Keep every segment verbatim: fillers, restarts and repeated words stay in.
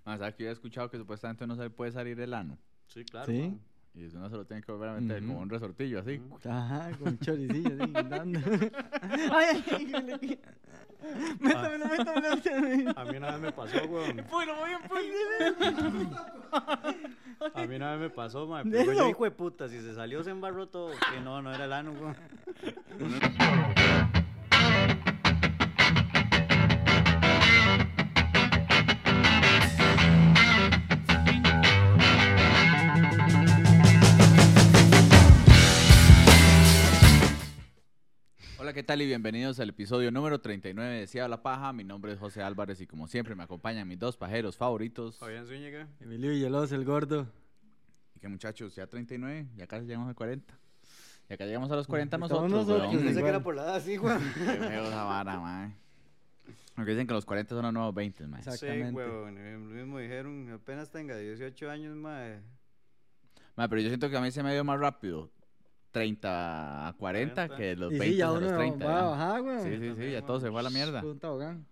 Ah, ¿sabes que yo he escuchado que supuestamente no se le puede salir el ano? Sí, claro. Sí. Man. Y eso no se lo tiene que volver a meter, Ujú. como un resortillo así. Ujú. Ajá, con choricillo así, dando. Ay, ay, ay, ay. Métamelo, métamelo, métamelo. A mí una vez me pasó, weón. Pues lo voy a A mí una vez me pasó, man. ¿De Pero yo, eso? hijo de puta, si se salió, se embarró todo. Que no, no era el ano, weón. Hola, ¿qué tal? Y bienvenidos al episodio número treinta y nueve de Ciudad la Paja. Mi nombre es José Álvarez y como siempre me acompañan mis dos pajeros favoritos. Fabián Zúñiga. Emilio Villalobos, el gordo. Y que muchachos, ya treinta y nueve, ya casi llegamos a cuarenta. Ya que llegamos a los cuarenta Estamos nosotros, nosotros, weón. Pensé que igual. era por la edad, sí, weón. Qué feo esa vara, mae. Porque dicen que los cuarenta son los nuevos veinte, mae. Exacto. Sí, Exactamente. weón. eh, Lo mismo dijeron, apenas tenga dieciocho años, man. Mae, pero yo siento que a mí se me dio más rápido treinta a cuarenta cuarenta. que los Y veinte sí, ya a uno los treinta. va a ya. bajar, güey. Sí, sí, sí, ya todo se fue a la mierda. Un tobogán.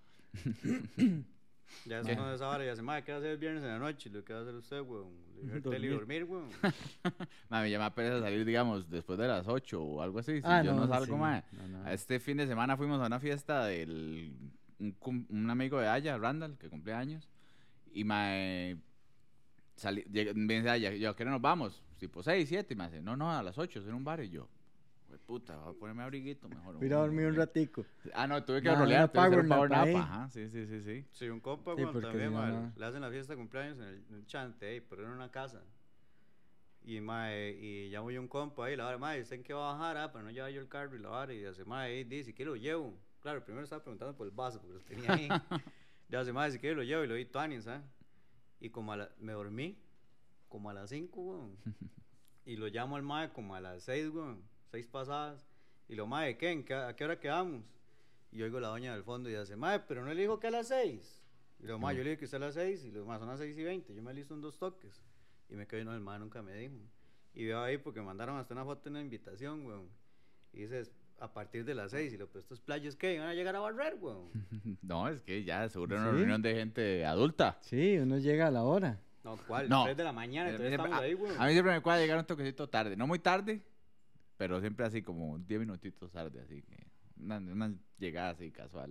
Ya ¿Qué? es esa hora, ya se, man, ¿qué va a hacer el viernes en la noche? Lo que va a hacer usted, weón. Ver tele y dormir, weón. Mae, me llama pereza salir, digamos, después de las ocho o algo así. Si Ah, yo no, no, salgo, sí. mae. No, no. A Este fin de semana fuimos a una fiesta del un, cum- un amigo de Aya, Randall, que cumple años. Y mae, salí, llega- me dice Aya, yo, ¿a qué hora nos vamos? Tipo seis, siete. Y me dice, no, no, a las ocho, en un bar. Y yo, "Güey, puta, voy a ponerme abriguito mejor. Voy a ir a dormir un ratico. Ah, no, tuve que Nah, rolear, una tuve que hacer un power power nap nap. ahí. Ajá, sí, sí, sí, sí. Sí, un compa, Sí, weón, porque también, si no, man, no. le hacen la fiesta de cumpleaños en el, en el chante, ahí, pero era una casa. Y, mae, y llamo yo un compa ahí, la vara, mae, ¿usted en qué va a bajar? Ah, para no llevar yo el carro y la vara. Y hace, mae, ahí dice, ¿qué lo llevo? Claro, primero estaba preguntando por el vaso, porque lo tenía ahí. Ya hace, mae, si quiere lo llevo, y lo di tuanis, ¿sabes? Y como a la, me dormí, como a las cinco, weón. Y lo llamo al mae como a las seis, weón, seis pasadas. Y lo, mae, ¿qué? ¿En qué- ¿A qué hora quedamos? Y oigo la doña del fondo y hace, mae, pero no le dijo que a las seis. Y lo, mae, yo le dije que usted a las seis. Y lo, mae, son las seis y veinte. Yo me listo en dos toques. Y me quedé, no, el mae nunca me dijo. Y veo ahí porque me mandaron hasta una foto en una invitación, weón. Y dices, a partir de las seis. Y lo, pero estos playos, ¿qué? ¿Van a llegar a barrer, weón? No, es que ya seguro era una Sí. reunión de gente adulta. Sí, uno llega a la hora. No, ¿cuál? No. tres de la mañana, A mí entonces siempre- estamos a- ahí, weón. A mí siempre me cuadra llegar un toquecito tarde. No muy tarde, pero siempre así como diez minutitos tarde, así que una, una llegada así casual.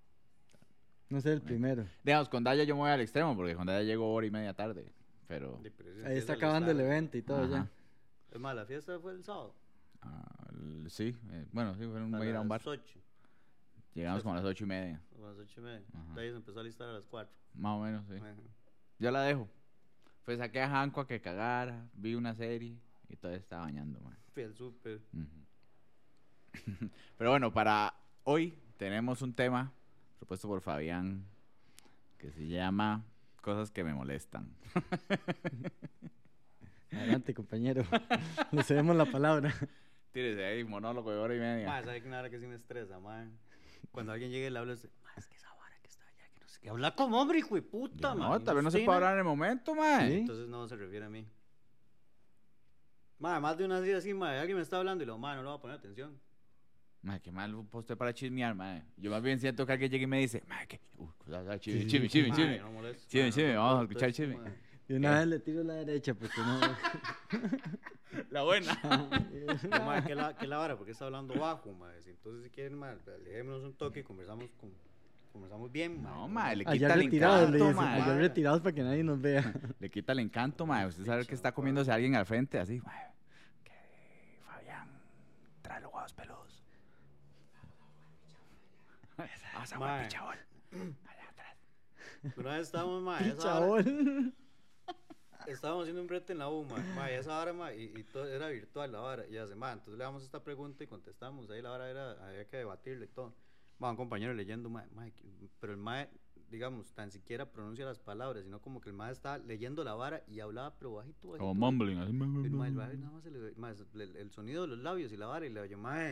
No sé el primero. Digamos, con Daya yo me voy al extremo, porque con Daya llego hora y media tarde, pero... Sí, pero eso Ahí empieza está a acabando el listar. evento y todo Ajá. ya. Es más, la fiesta fue el sábado. ah, el- sí, eh, bueno, sí, fueron A a ir a un bar. las ocho. Llegamos como a las ocho y media, A las ocho y media. Ajá. De ahí se empezó a listar a las cuatro. más o menos, sí. Ajá. Yo la dejo. Pues saqué a Janko a que cagara, vi una serie y todavía estaba bañando, man. Fui al súper. Ujú. Pero bueno, para hoy tenemos un tema propuesto por Fabián que se llama Cosas que me molestan. Adelante, compañero. Le cedemos la palabra. Tírese ahí, monólogo de hora y media. Más, ¿sabe que una hora que sí me estresa, man? Cuando alguien llega y le habla, dice, "Ma, es que esa vara que está allá, que no sé qué. Habla como hombre, hijo de puta, Yo man. no, tal vez no se Usted, puede man". hablar en el momento, man. Sí. Entonces no se refiere a mí. Ma, más de una vez así, ma, alguien me está hablando y lo, ma, no le voy a poner atención. Man, qué mal usted para chismear, man. Yo más bien siento que alguien llegue y me dice, man, que... Uh, chisme, Sí, sí, chisme, sí. chisme, Ma, chisme. yo no molesto, Chisme, ma, no chisme, vamos a soporto escuchar esto, chisme. ma. Y una vez le tiro a la derecha porque no. La buena. Yo, ma, ¿qué la, qué la vara? Porque está hablando bajo, ma. Entonces, si quieren, ma, dejémonos un toque y conversamos, con, conversamos bien, ma. No, ma, le Allá quita el retirados, le encanto, dice. ma. Allá retirados para que nadie nos vea. Le quita el encanto, ma. Usted sabe que está comiéndose a alguien al frente, así, ma. Que Fabián, trae los huevos peludos. Vamos a jugar Ma. pichabol. Allá atrás. Una vez estábamos, ma, esa vara- Chabón. estábamos haciendo un brete en la U, ma, ma, y esa hora, ma, y, y todo era virtual la vara, y hace, ma, entonces le damos esta pregunta y contestamos, ahí la vara era, había que debatirle y todo. Ma, un compañero leyendo, ma, ma, que- pero el ma, digamos, tan siquiera pronuncia las palabras, sino como que el ma está leyendo la vara y hablaba, pero bajito, bajito. Como mumbling, así. El ma, el ma, nada más se le ve- ma, el, el sonido de los labios y la vara, y le oye, ma,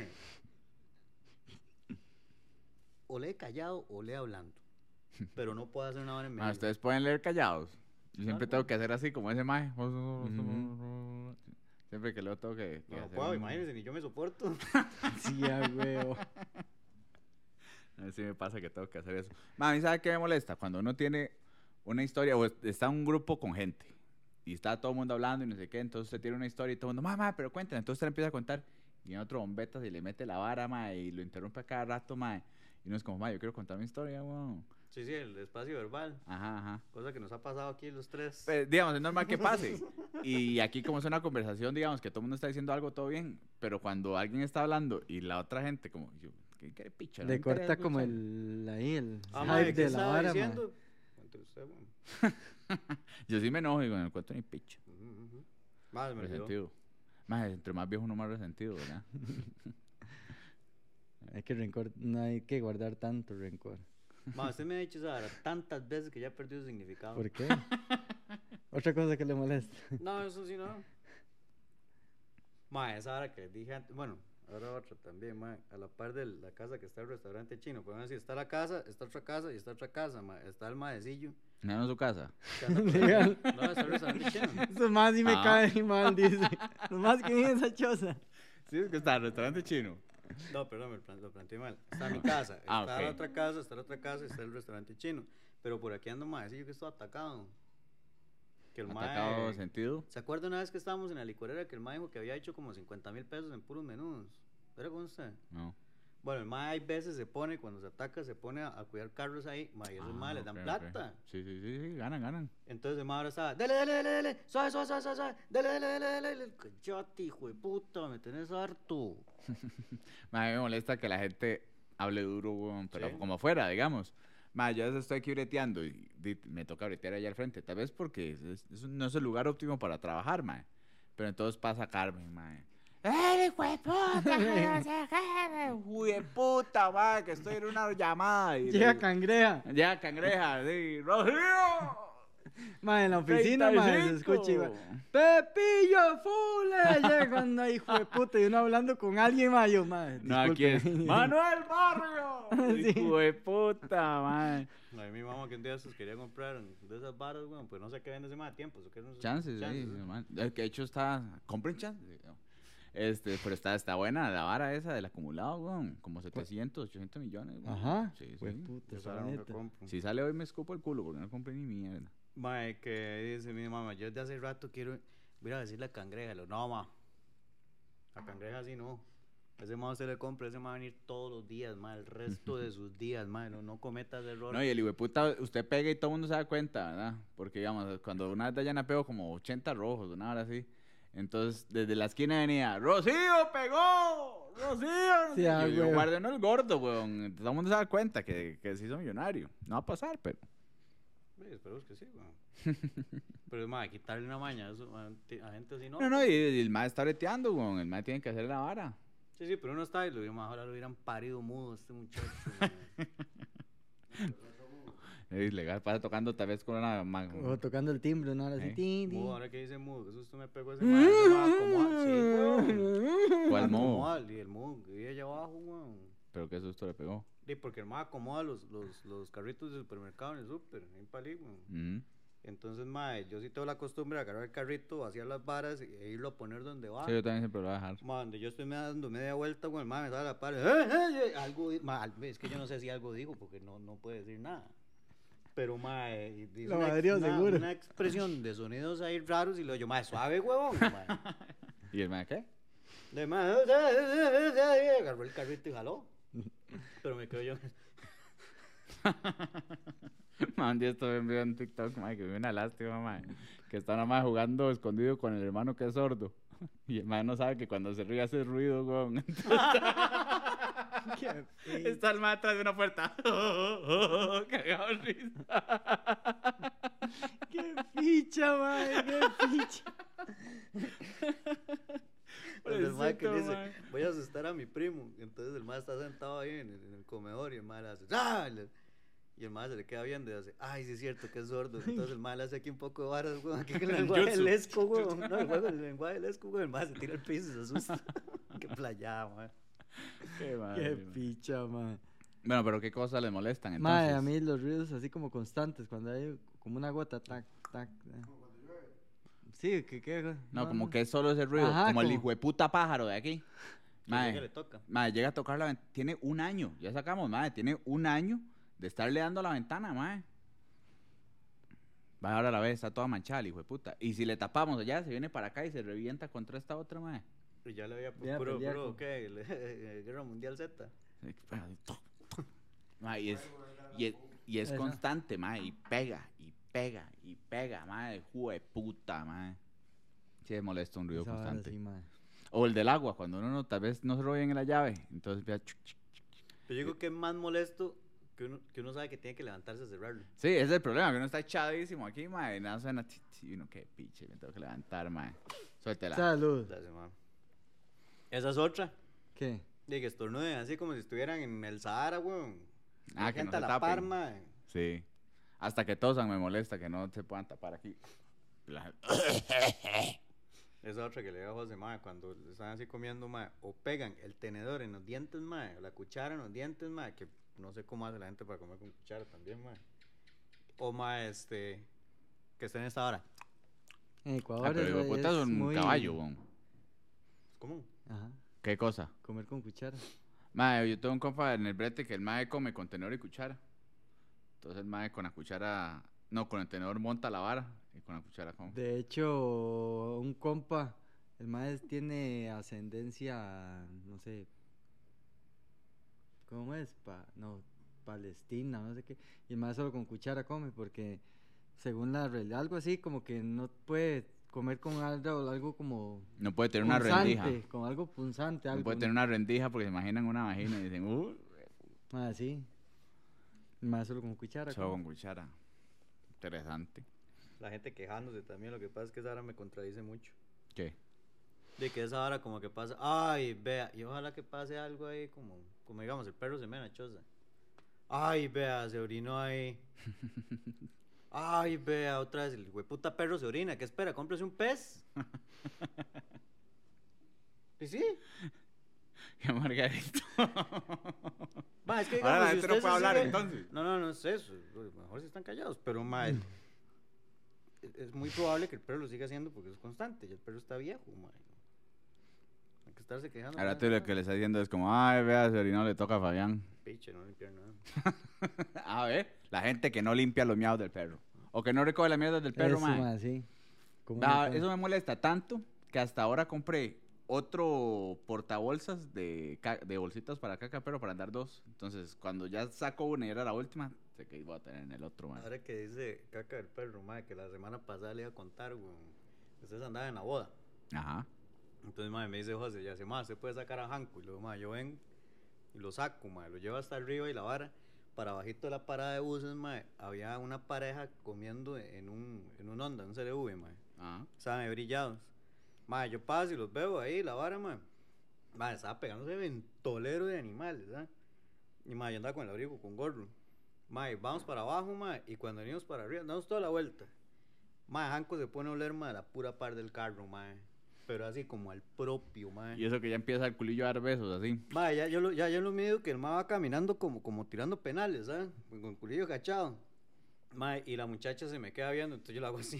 o lee callado o lee hablando, pero no puedo hacer una vara en medio. Ma, ustedes pueden leer callados. Yo siempre Claro. tengo que hacer así, como ese mae. Ujú. Siempre que leo tengo que, que No, no hacer puedo, un- imagínense, ni yo me soporto. Sí, a huevo. A mí sí me pasa que tengo que hacer eso. Ma, a mí sabe qué me molesta cuando uno tiene una historia, o es- está un grupo con gente, y está todo el mundo hablando y no sé qué, entonces usted tiene una historia y todo el mundo, mamá, pero cuéntame, entonces usted le empieza a contar, y viene otro bombeta y le mete la vara, mae, y lo interrumpe a cada rato, mae, y uno es como, mae, yo quiero contar mi historia, weón. Sí, sí, el espacio verbal. Ajá, ajá. Cosa que nos ha pasado aquí los tres. Pues, digamos, es normal que pase. Y aquí como es una conversación, digamos, que todo el mundo está diciendo algo, todo bien, pero cuando alguien está hablando y la otra gente como, yo, ¿qué, qué picha? No me Le corta interesa como escuchar. el, ahí, el Ah, hype mae, ¿qué de la estaba vara, mae. diciendo? Cuéntelo usted, weón. Yo sí me enojo y con el cuento ni picha. Ujú, ujú. Más me olvidó. Resentido. Más, entre más viejo uno más resentido, ¿verdad? Hay que rencor, no hay que guardar tanto rencor. Ma, usted me ha dicho esa vara tantas veces que ya he perdido su significado. ¿Por qué? Otra cosa que le molesta. No, eso sí no. Ma, esa hora que les dije antes, bueno, ahora otra también, ma, a la par de la casa que está el restaurante chino, podemos decir, está la casa, está otra casa y está otra casa, ma, está el maecillo. ¿No en su casa? que anda por ahí. Legal. No, está el restaurante chino. Eso más sí me Ah. cae mal, dice. Nomás que viene esa choza. Sí, es que está el restaurante chino. No, perdón, me plan- lo planteé mal. Está mi casa, está Ah, la ok. otra casa, está la otra casa y está el restaurante chino. Pero por aquí anda un maecillo que está atacado. Que el Atacado mae... sentido. ¿Se acuerda una vez que estábamos en la licorera que el mae dijo que había hecho como cincuenta mil pesos en puros menudos? ¿Era con usted? No. Bueno, el mae hay veces se pone, cuando se ataca, se pone a, a cuidar carros ahí, mae, y esos Ah, mae les dan ok, ok. plata. Sí, sí, sí, sí, ganan, ganan. Entonces el mae ahora estaba, dale, dale, dale, dale, suave, suave, suave, suave, suave, dale, dale, dale, dale, dale. Cállate, hijo de puta, me tenés harto. Ma, a mí me molesta que la gente hable duro, weón, pero Sí. como afuera, digamos. Ma, yo a veces estoy aquí breteando y, di- me toca bretear allá al frente. Tal vez porque es- es- no es el lugar óptimo para trabajar, ma. Pero entonces pasa Carmen, ma. ¡Eh, hijo de puta! que no sé qué, hijo de puta, ma! Que estoy en una llamada. Y Llega le- cangreja. Ya, cangreja, sí. ¡Rocío! Ma, en la oficina, ma, se escucha igual. Pepillo, fule. Llega cuando hay hijo de puta y uno hablando con alguien, ma, yo, ma. No, aquí es disculpe. Manuel Barrio. Sí. Hijo de puta, ma. A mí mi mamá que un día estos quería comprar de esas varas, bueno, pues no sé qué vende ese mae tiempo. ¿Qué no sé- Chances, sí, normal. El que de hecho está. Compren chances. ¿no? Este, pero está, está buena la vara esa del acumulado, weón. Como setecientos, ochocientos millones, weón. Ajá. Sí, Fue sí. puta, Esa esa vara nunca neta. compro. Si sale hoy me escupo el culo porque no compré ni mierda. Mae, que dice mi mamá, yo desde hace rato quiero, voy a decir la cangreja. Lo, no, ma. La cangreja sí no. Ese mae usted le compra, ese mae va a venir todos los días, ma, el resto de sus días, ma. No, no cometa ese error. No, y el hijueputa, usted pega y todo el mundo se da cuenta, ¿verdad? Porque, digamos, cuando una vez Dayana pegó como ochenta rojos, una hora así. Entonces, desde la esquina venía, ¡Rocío pegó! ¡Rocío! Sí, ah, y yo, güey. guarde no el gordo, weón. Todo el mundo se da cuenta que, que se hizo millonario. No va a pasar, pero... Sí, esperemos que sí, weón. Pero, ma, quitarle una maña eso, ma, ti- a gente así no. No, no, y, y el mae está breteando, weón. El mae tiene que hacer la vara. Sí, sí, pero uno está y lo digo, ma, ojalá lo hubieran parido mudo este muchacho. ma. Es ilegal, pasa tocando tal vez con una... ma- O tocando el timbre, ¿no? Ahora sí. Eh. tin, tin. Mudo, ahora que dice mudo, que susto me pegó ese ma, ese ma acomoda, sí, weón. ¿Cuál modo? Acomoda, y el mudo que vive allá abajo, weón. Pero qué susto le pegó. Sí, porque el ma acomoda los, los, los carritos del supermercado en el super, en Palí, weón. Ujú. Entonces, mae, yo sí tengo la costumbre de agarrar el carrito, vaciar las varas e irlo a poner donde va. Sí, yo también siempre lo voy a dejar. Ma, donde yo estoy me dando media vuelta, güey, el mae me sale a la par. ¡Eh, eh, eh! Algo, di- ma, al- es que yo no sé si algo digo porque no, no puede decir nada. Pero, mae, dice Lo una, ex- madrió, una- seguro. una expresión de sonidos ahí raros y lo yo, mae, suave, huevón. mae. ¿Y el mae qué? De mae, eh, eh, eh, eh, eh, agarró el carrito y jaló. Pero me quedo yo. Man, un día estuve en video en TikTok, mae, que vi una lástima, mae. Que está nada más jugando escondido con el hermano que es sordo. Y el mae no sabe que cuando se ríe hace ruido, weón. Qué feo. Está el mae atrás de una puerta. Cagado de risa. Qué ficha, mae. Qué ficha. Entonces, el mae que Pobrecito, dice, mae. voy a asustar a mi primo. Entonces el mae está sentado ahí en el, en el comedor y el mae le hace, ¡ah! Y le- Y el mae se le queda viendo y hace, ay, sí es cierto que es sordo. Entonces el mae le hace aquí un poco de varas, weón, aquí con el lenguaje Jutsu. del esco, weón. No, el juego del lenguaje del esco, weón. El mae se tira al piso y se asusta. Qué playada, mae. Qué madre, Qué mae. ficha, mae. Bueno, pero ¿qué cosas le molestan entonces? Mae, a mí los ruidos así como constantes, cuando hay como una gota, tac, tac. eh. Sí, que qué. No, como que es solo ese ruido. Ajá, como el como- hijo de puta pájaro de aquí. Que llega y le Mae, toca. mae, llega a tocar la ventana. Tiene un año. Ya sacamos, mae. Tiene un año de estarle dando a la ventana, mae. Va ahora a la vez, está toda manchada, el hijo de puta. Y si le tapamos allá, se viene para acá y se revienta contra esta otra, mae. Y ya le había Ya, puro, pelear puro, con- ¿qué? Le- Guerra Mundial Z. Ma, y es, y es, y es Esa. constante, ma, y pega, y pega, y pega, ma, de jue puta, ma. Sí, es molesto un ruido Esa vara constante. sí, mae. O el del agua, cuando uno no, tal vez no se lo ve en la llave, entonces empieza chuc, chuc, chuc. Pero yo digo que es más molesto que uno, que uno sabe que tiene que levantarse a cerrarlo. Sí, ese es el problema, que uno está echadísimo aquí, ma, y nada suena, ti, ti, y uno, qué piche, me tengo que levantar, ma. Suéltela. Salud. Ya se ma. Esa es otra. ¿Qué? De que estornuden así como si estuvieran en el Sahara, weón. Ah, Hay que no gente se a la tapen. par, mae. Sí. Hasta que tosan me molesta, que no se puedan tapar aquí. La- Esa otra que le digo a José, mae, cuando están así comiendo, mae, o pegan el tenedor en los dientes, mae, o la cuchara en los dientes, mae, que no sé cómo hace la gente para comer con cuchara también, mae. O, mae, este, que estén en esta hora. En Ecuador Ah, pero hijo de es, puta es es un muy... caballo, weón. Es común. Ajá, ¿Qué cosa? comer con cuchara. Mae, yo tengo un compa en el brete que el mae come con tenedor y cuchara. Entonces el mae con la cuchara, no, con el tenedor monta la vara y con la cuchara come. De hecho, un compa, el maestro tiene ascendencia, no sé, ¿cómo es? Pa, no, Palestina, no sé qué. Y el maestro solo con cuchara come porque, según la realidad, algo así como que no puede comer con algo, algo como No puede tener una punzante, rendija. con algo punzante, algo. No puede tener una rendija porque se imaginan una vagina y dicen, uh, Ah, sí. El maestro solo con cuchara. solo come. con cuchara. Interesante. La gente quejándose también, lo que pasa es que esa hora me contradice mucho. ¿Qué? De que esa hora como que pasa, ay, vea, y ojalá que pase algo ahí como, como digamos, el perro se me la choza. Ay, vea, se orinó ahí. Ay, vea, otra vez el hueputa perro se orina, ¿qué espera? Cómprese un pez. ¿Y sí? ¿Qué Margarito? Va, es que Ahora la digamos, si gente no usted puede se hablar, sigue- entonces. No, no, no es eso. Mejor si están callados, pero mae, es- es muy probable que el perro lo siga haciendo porque es constante. Y el perro está viejo, mae. Hay que estarse quejando. Ahora mae, tú lo mae. que le está diciendo es como, ay, vea, se orinó, le toca a Fabián. Piche, no limpiar nada. A ver, la gente que no limpia los miados del perro. O que no recoge las mierdas del perro, Eso, mae. mae, sí. ¿Cómo Ah, no puede? eso me molesta tanto que hasta ahora compré otro portabolsas de, ca- de bolsitas para caca, pero para andar dos. Entonces, cuando ya saco una y era la última, sé que iba a tener en el otro, man. Ahora que dice caca del perro, mae, que la semana pasada le iba a contar, weón. Ustedes andaban en la boda. Ajá. Entonces, mae, me dice José, ya se mae, se puede sacar a Janko. Y luego, mae, yo vengo y lo saco, mae, lo llevo hasta arriba y la vara. Para bajito de la parada de buses, mae, había una pareja comiendo en un, en un Honda, un C R V, mae. Ajá. Estaban ahí brillados. Mae, yo paso y los veo ahí, la vara, mae. Mae, estaba pegándose ventolero de animales, ¿sabes? Y mae, yo andaba con el abrigo, con gorro. Mae, vamos para abajo, mae, y cuando venimos para arriba, damos toda la vuelta. Mae, Janko se pone a oler, mae, la pura par del carro, mae. Pero así como al propio, mae. Y eso que ya empieza el culillo a dar besos, así. Mae, ya yo lo, ya, yo lo mido que el mae va caminando como, como tirando penales, ¿sabes? Con el culillo cachado. Mae, y la muchacha se me queda viendo, entonces yo la hago así.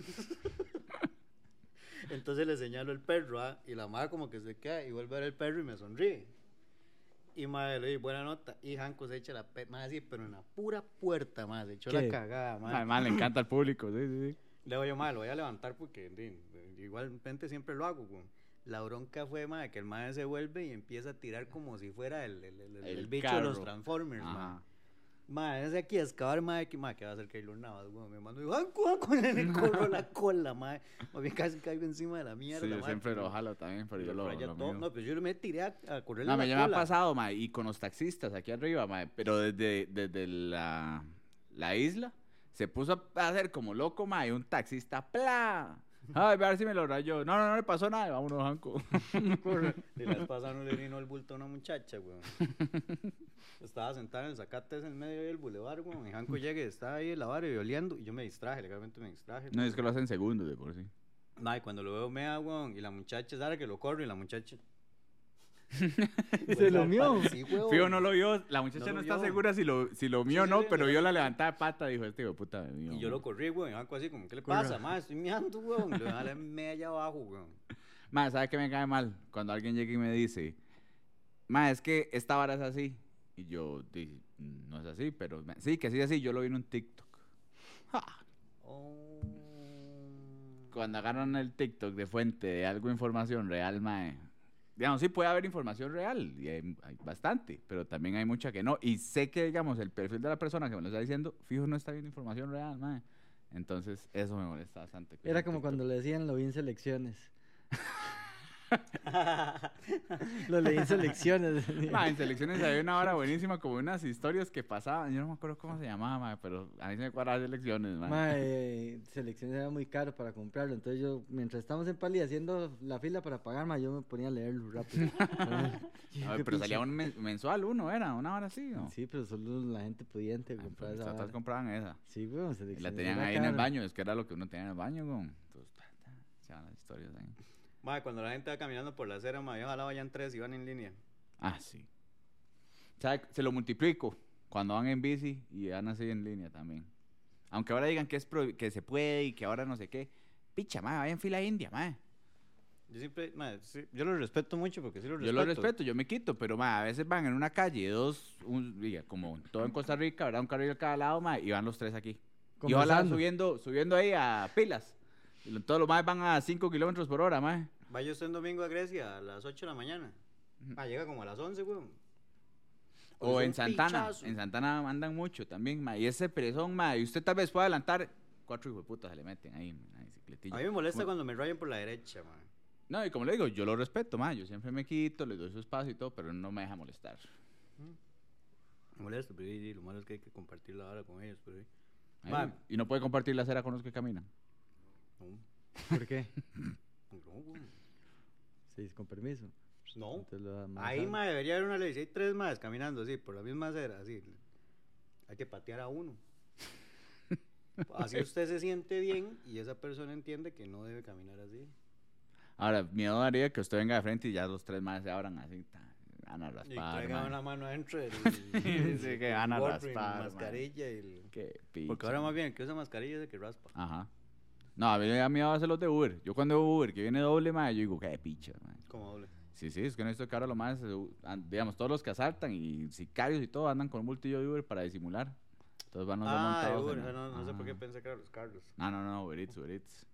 Entonces le señalo el perro, ¿ah? Y la madre como que se queda y vuelve a ver el perro y me sonríe. Y madre le doy buena nota. Y Janko se echa la pe... Madre así, pero en la pura puerta, madre. Se echó ¿Qué? la cagada, madre. Además, le encanta al público, sí, sí, sí. Le digo yo, madre, lo voy a levantar porque di, igualmente siempre lo hago, güey. La bronca fue, madre, que el madre se vuelve y empieza a tirar como si fuera el, el, el, el- El el bicho de los carro. Transformers, madre. Ajá. Madre, ese aquí a excavar, madre, que, madre, que va a hacer Keylor Navas, güey. Me mando y digo, Janko, Janko, le corro la cola, madre. Más bien casi caigo encima de la mierda, Sí, yo madre, siempre porque- lo jalo también, pero y yo lo lo, raya lo todo. mido. No, pues yo me tiré a, a correrle No, la me ya me ha cola. pasado, ma, y con los taxistas aquí arriba, ma, pero desde, desde la, la isla se puso a hacer como loco, ma, y un taxista, ¡pla! Ay, a ver si me lo rayó. No, no, no le pasó nada, vámonos, Janko. Y la vez pasada no le vino el bulto a una muchacha, güey. Estaba sentada en el zacate ese en medio del bulevar, güey. Y Janko llega y estaba ahí en la vara y oliendo. Y yo me distraje, legalmente me distraje. No, es que lo hacen segundos de por sí. Ay, cuando lo veo mea, güey. Y la muchacha, ¿sabes que lo corre? Y la muchacha. Se lo mió. Sí, güey. Fío no lo vio, la muchacha No no, lo está vio. segura si lo, si lo mío o sí, no, sí, pero le- vio la levantada de pata, dijo, este hijo de puta me mío. Y yo lo corrí, güey. Y Janko así, como, ¿qué le Corra. pasa, ma? Estoy meando, güey. Y lo dejé media allá abajo, güey. Ma, ¿sabe qué me cae mal? Cuando alguien llega y me dice, ma, es que esta vara es así. Y yo, di, no es así, pero me- sí, que sí es así, yo lo vi en un TikTok. Ja. Oh. cuando agarran el TikTok de fuente de algo, información real, mae, digamos, sí puede haber información real, y hay, hay bastante, pero también hay mucha que no. Y sé que, digamos, el perfil de la persona que me lo está diciendo, fijo, no está viendo información real, mae. Entonces, eso me molesta bastante. Era como cuando le decían lo vi en selecciones. Lo leí en selecciones. Ma, en selecciones había una hora buenísima, como unas historias que pasaban. Yo no me acuerdo cómo se llamaba, ma, pero a mí se me cuadraba selecciones, ma. Ma, eh, selecciones era muy caro para comprarlo. Entonces yo, mientras estábamos en Pali haciendo la fila para pagar, ma, yo me ponía a leerlo rápido. A ver, pero salía un men- mensual uno, era una hora así, ¿no? Sí, pero solo la gente pudiente Ah, compraba pues, esa todas vara. compraban esa. Sí, weón, Y selecciones la tenían era ahí en el caro. baño, es que era lo que uno tenía en el baño, weón. Entonces, ta, ta, se van las historias ahí. Mae, cuando la gente va caminando por la acera, mae, ojalá vayan tres y van en línea. Ah, sí. ¿Sabe? Se lo multiplico cuando van en bici y van así en línea también. Aunque ahora digan que, es pro- que se puede y que ahora no sé qué. Picha, ma, vaya en fila india, ma. Yo siempre, mae, sí, yo lo respeto mucho porque sí lo respeto. Yo lo respeto, yo me quito, pero ma, a veces van en una calle, dos, un, diga, como todo en Costa Rica, ¿verdad? Un carril a cada lado, ma, y van los tres aquí. Y ojalá Conversando. subiendo, subiendo ahí a pilas. Y lo- todos los más van a cinco kilómetros por hora, ma. Vaya usted un domingo a Grecia a las ocho de la mañana. Ah, llega como a las once, weón. O Con en un Santana, pichazo. en Santana andan mucho también, ma. Y ese perezón, ma, y usted tal vez pueda adelantar, cuatro hijos de puta se le meten ahí en la bicicletilla. A mí me molesta Como- cuando me rayan por la derecha, mae. No, y como le digo, yo lo respeto, ma. Yo siempre me quito, les doy su espacio y todo, pero no me deja molestar. Me molesta, pero sí, sí, lo malo es que hay que compartir la hora con ellos, pero sí. Ahí, Ma. y no puede compartir la acera con los que caminan. No, ¿Por qué? no, weón. Sí, con permiso. No. Entonces lo da más Ahí, alto. mae, debería haber una ley. Si hay tres más caminando así, por la misma acera, así. Hay que patear a uno. Así usted se siente bien y esa persona entiende que no debe caminar así. Ahora, miedo daría que usted venga de frente y ya los tres más se abran así, ta, van a Y raspar, traiga ma. una mano adentro del, Sí, que van a gorro y raspar, la ma. mascarilla y el... Qué picha. Porque ahora más bien el que usa mascarilla es el que raspa. Ajá. No, a mí me da miedo hacer los de Uber. Yo cuando veo Uber, que viene doble, ma, yo digo, qué picha, ma. Como doble. Sí, sí, es que no estoy caro lo más, eh, an- digamos, todos los que asaltan y sicarios y todo andan con un multillo de Uber para disimular. Entonces van los dos Ah, de montados Uber, en- no, no sé por qué Ajá. pensé que eran los Carlos. No, no, no, Uber Eats, Uber Eats.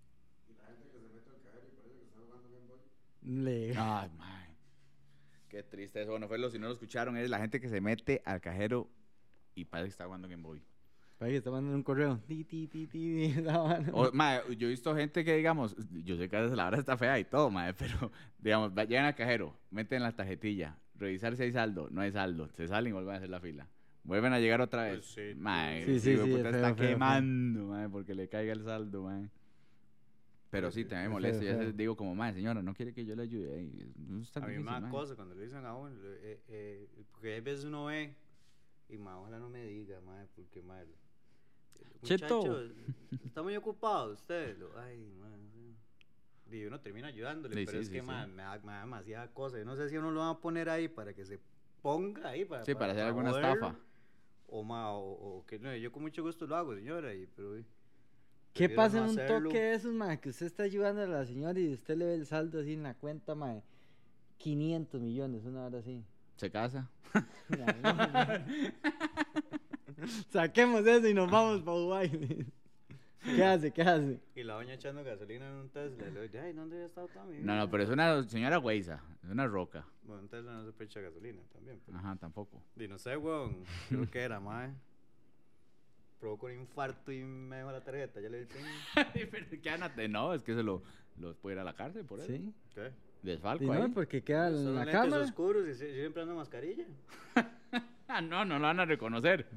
Le- Ay, mae. Qué triste eso. Bueno, fue lo, si no lo escucharon, es la gente que se mete al cajero y parece que está jugando Game Boy. Para que está mandando un correo. Ti, ti, ti, ti, ti, la mano. O, mae, yo he visto gente que, digamos, yo sé que a veces la hora está fea y todo, mae, pero, digamos, va- llegan al cajero, meten la tarjetilla, revisar si hay saldo, no hay saldo, se salen y vuelven a hacer la fila. Vuelven a llegar otra vez. Pues sí, Mae, sí, sí, sí, sí, sí, puta es está feo, feo, feo. quemando, mae, porque le caiga el saldo, mae. Pero sí, también me Es molesta. feo, Y a feo. veces digo como, mae, señora, no quiere que yo le ayude. Ay, no es tan A mí me difícil, da mae. cosa cuando le dicen a uno, le- eh, eh, porque hay veces uno ve y ma, ojalá no me diga, ma, porque ma, el- el Cheto. muchacho está muy ocupado usted. Lo- Ay, ma, sí. Y uno termina ayudándole, Sí, pero sí, es sí, que sí. ma, me, da, me da demasiada cosa. Yo no sé si uno lo va a poner ahí para que se ponga ahí para, Sí, para hacer alguna joder, estafa. O, ma, o, o que no, yo con mucho gusto lo hago, señora, y, pero eh, ¿Qué prefiero pasa no en un hacerlo. toque de esos, ma? Que usted está ayudando a la señora y usted le ve el saldo así en la cuenta, ma. quinientos millones, una hora así. Se casa. Ya, no, ma. Saquemos eso y nos vamos para Uruguay. ¿Qué hace? ¿Qué hace? Y la doña echando gasolina en un Tesla. Y le digo, ay, ¿dónde había estado toda mi No, no, vida?" pero es una señora Weiza, es una roca. Bueno, un Tesla no se puede echar gasolina también. Pero... Ajá, tampoco. Y no sé, weón. Creo que era, mae. Provocó un infarto y me dejó la tarjeta. Ya le dije, Pero ¿qué van a hacer? No, es que se lo, los puede ir a la cárcel por eso. Sí. ¿qué? Desfalco Y no, ahí. porque queda Son en la lentes cámara. oscuros y sie- siempre ando mascarilla. Ah, no, no lo van a reconocer.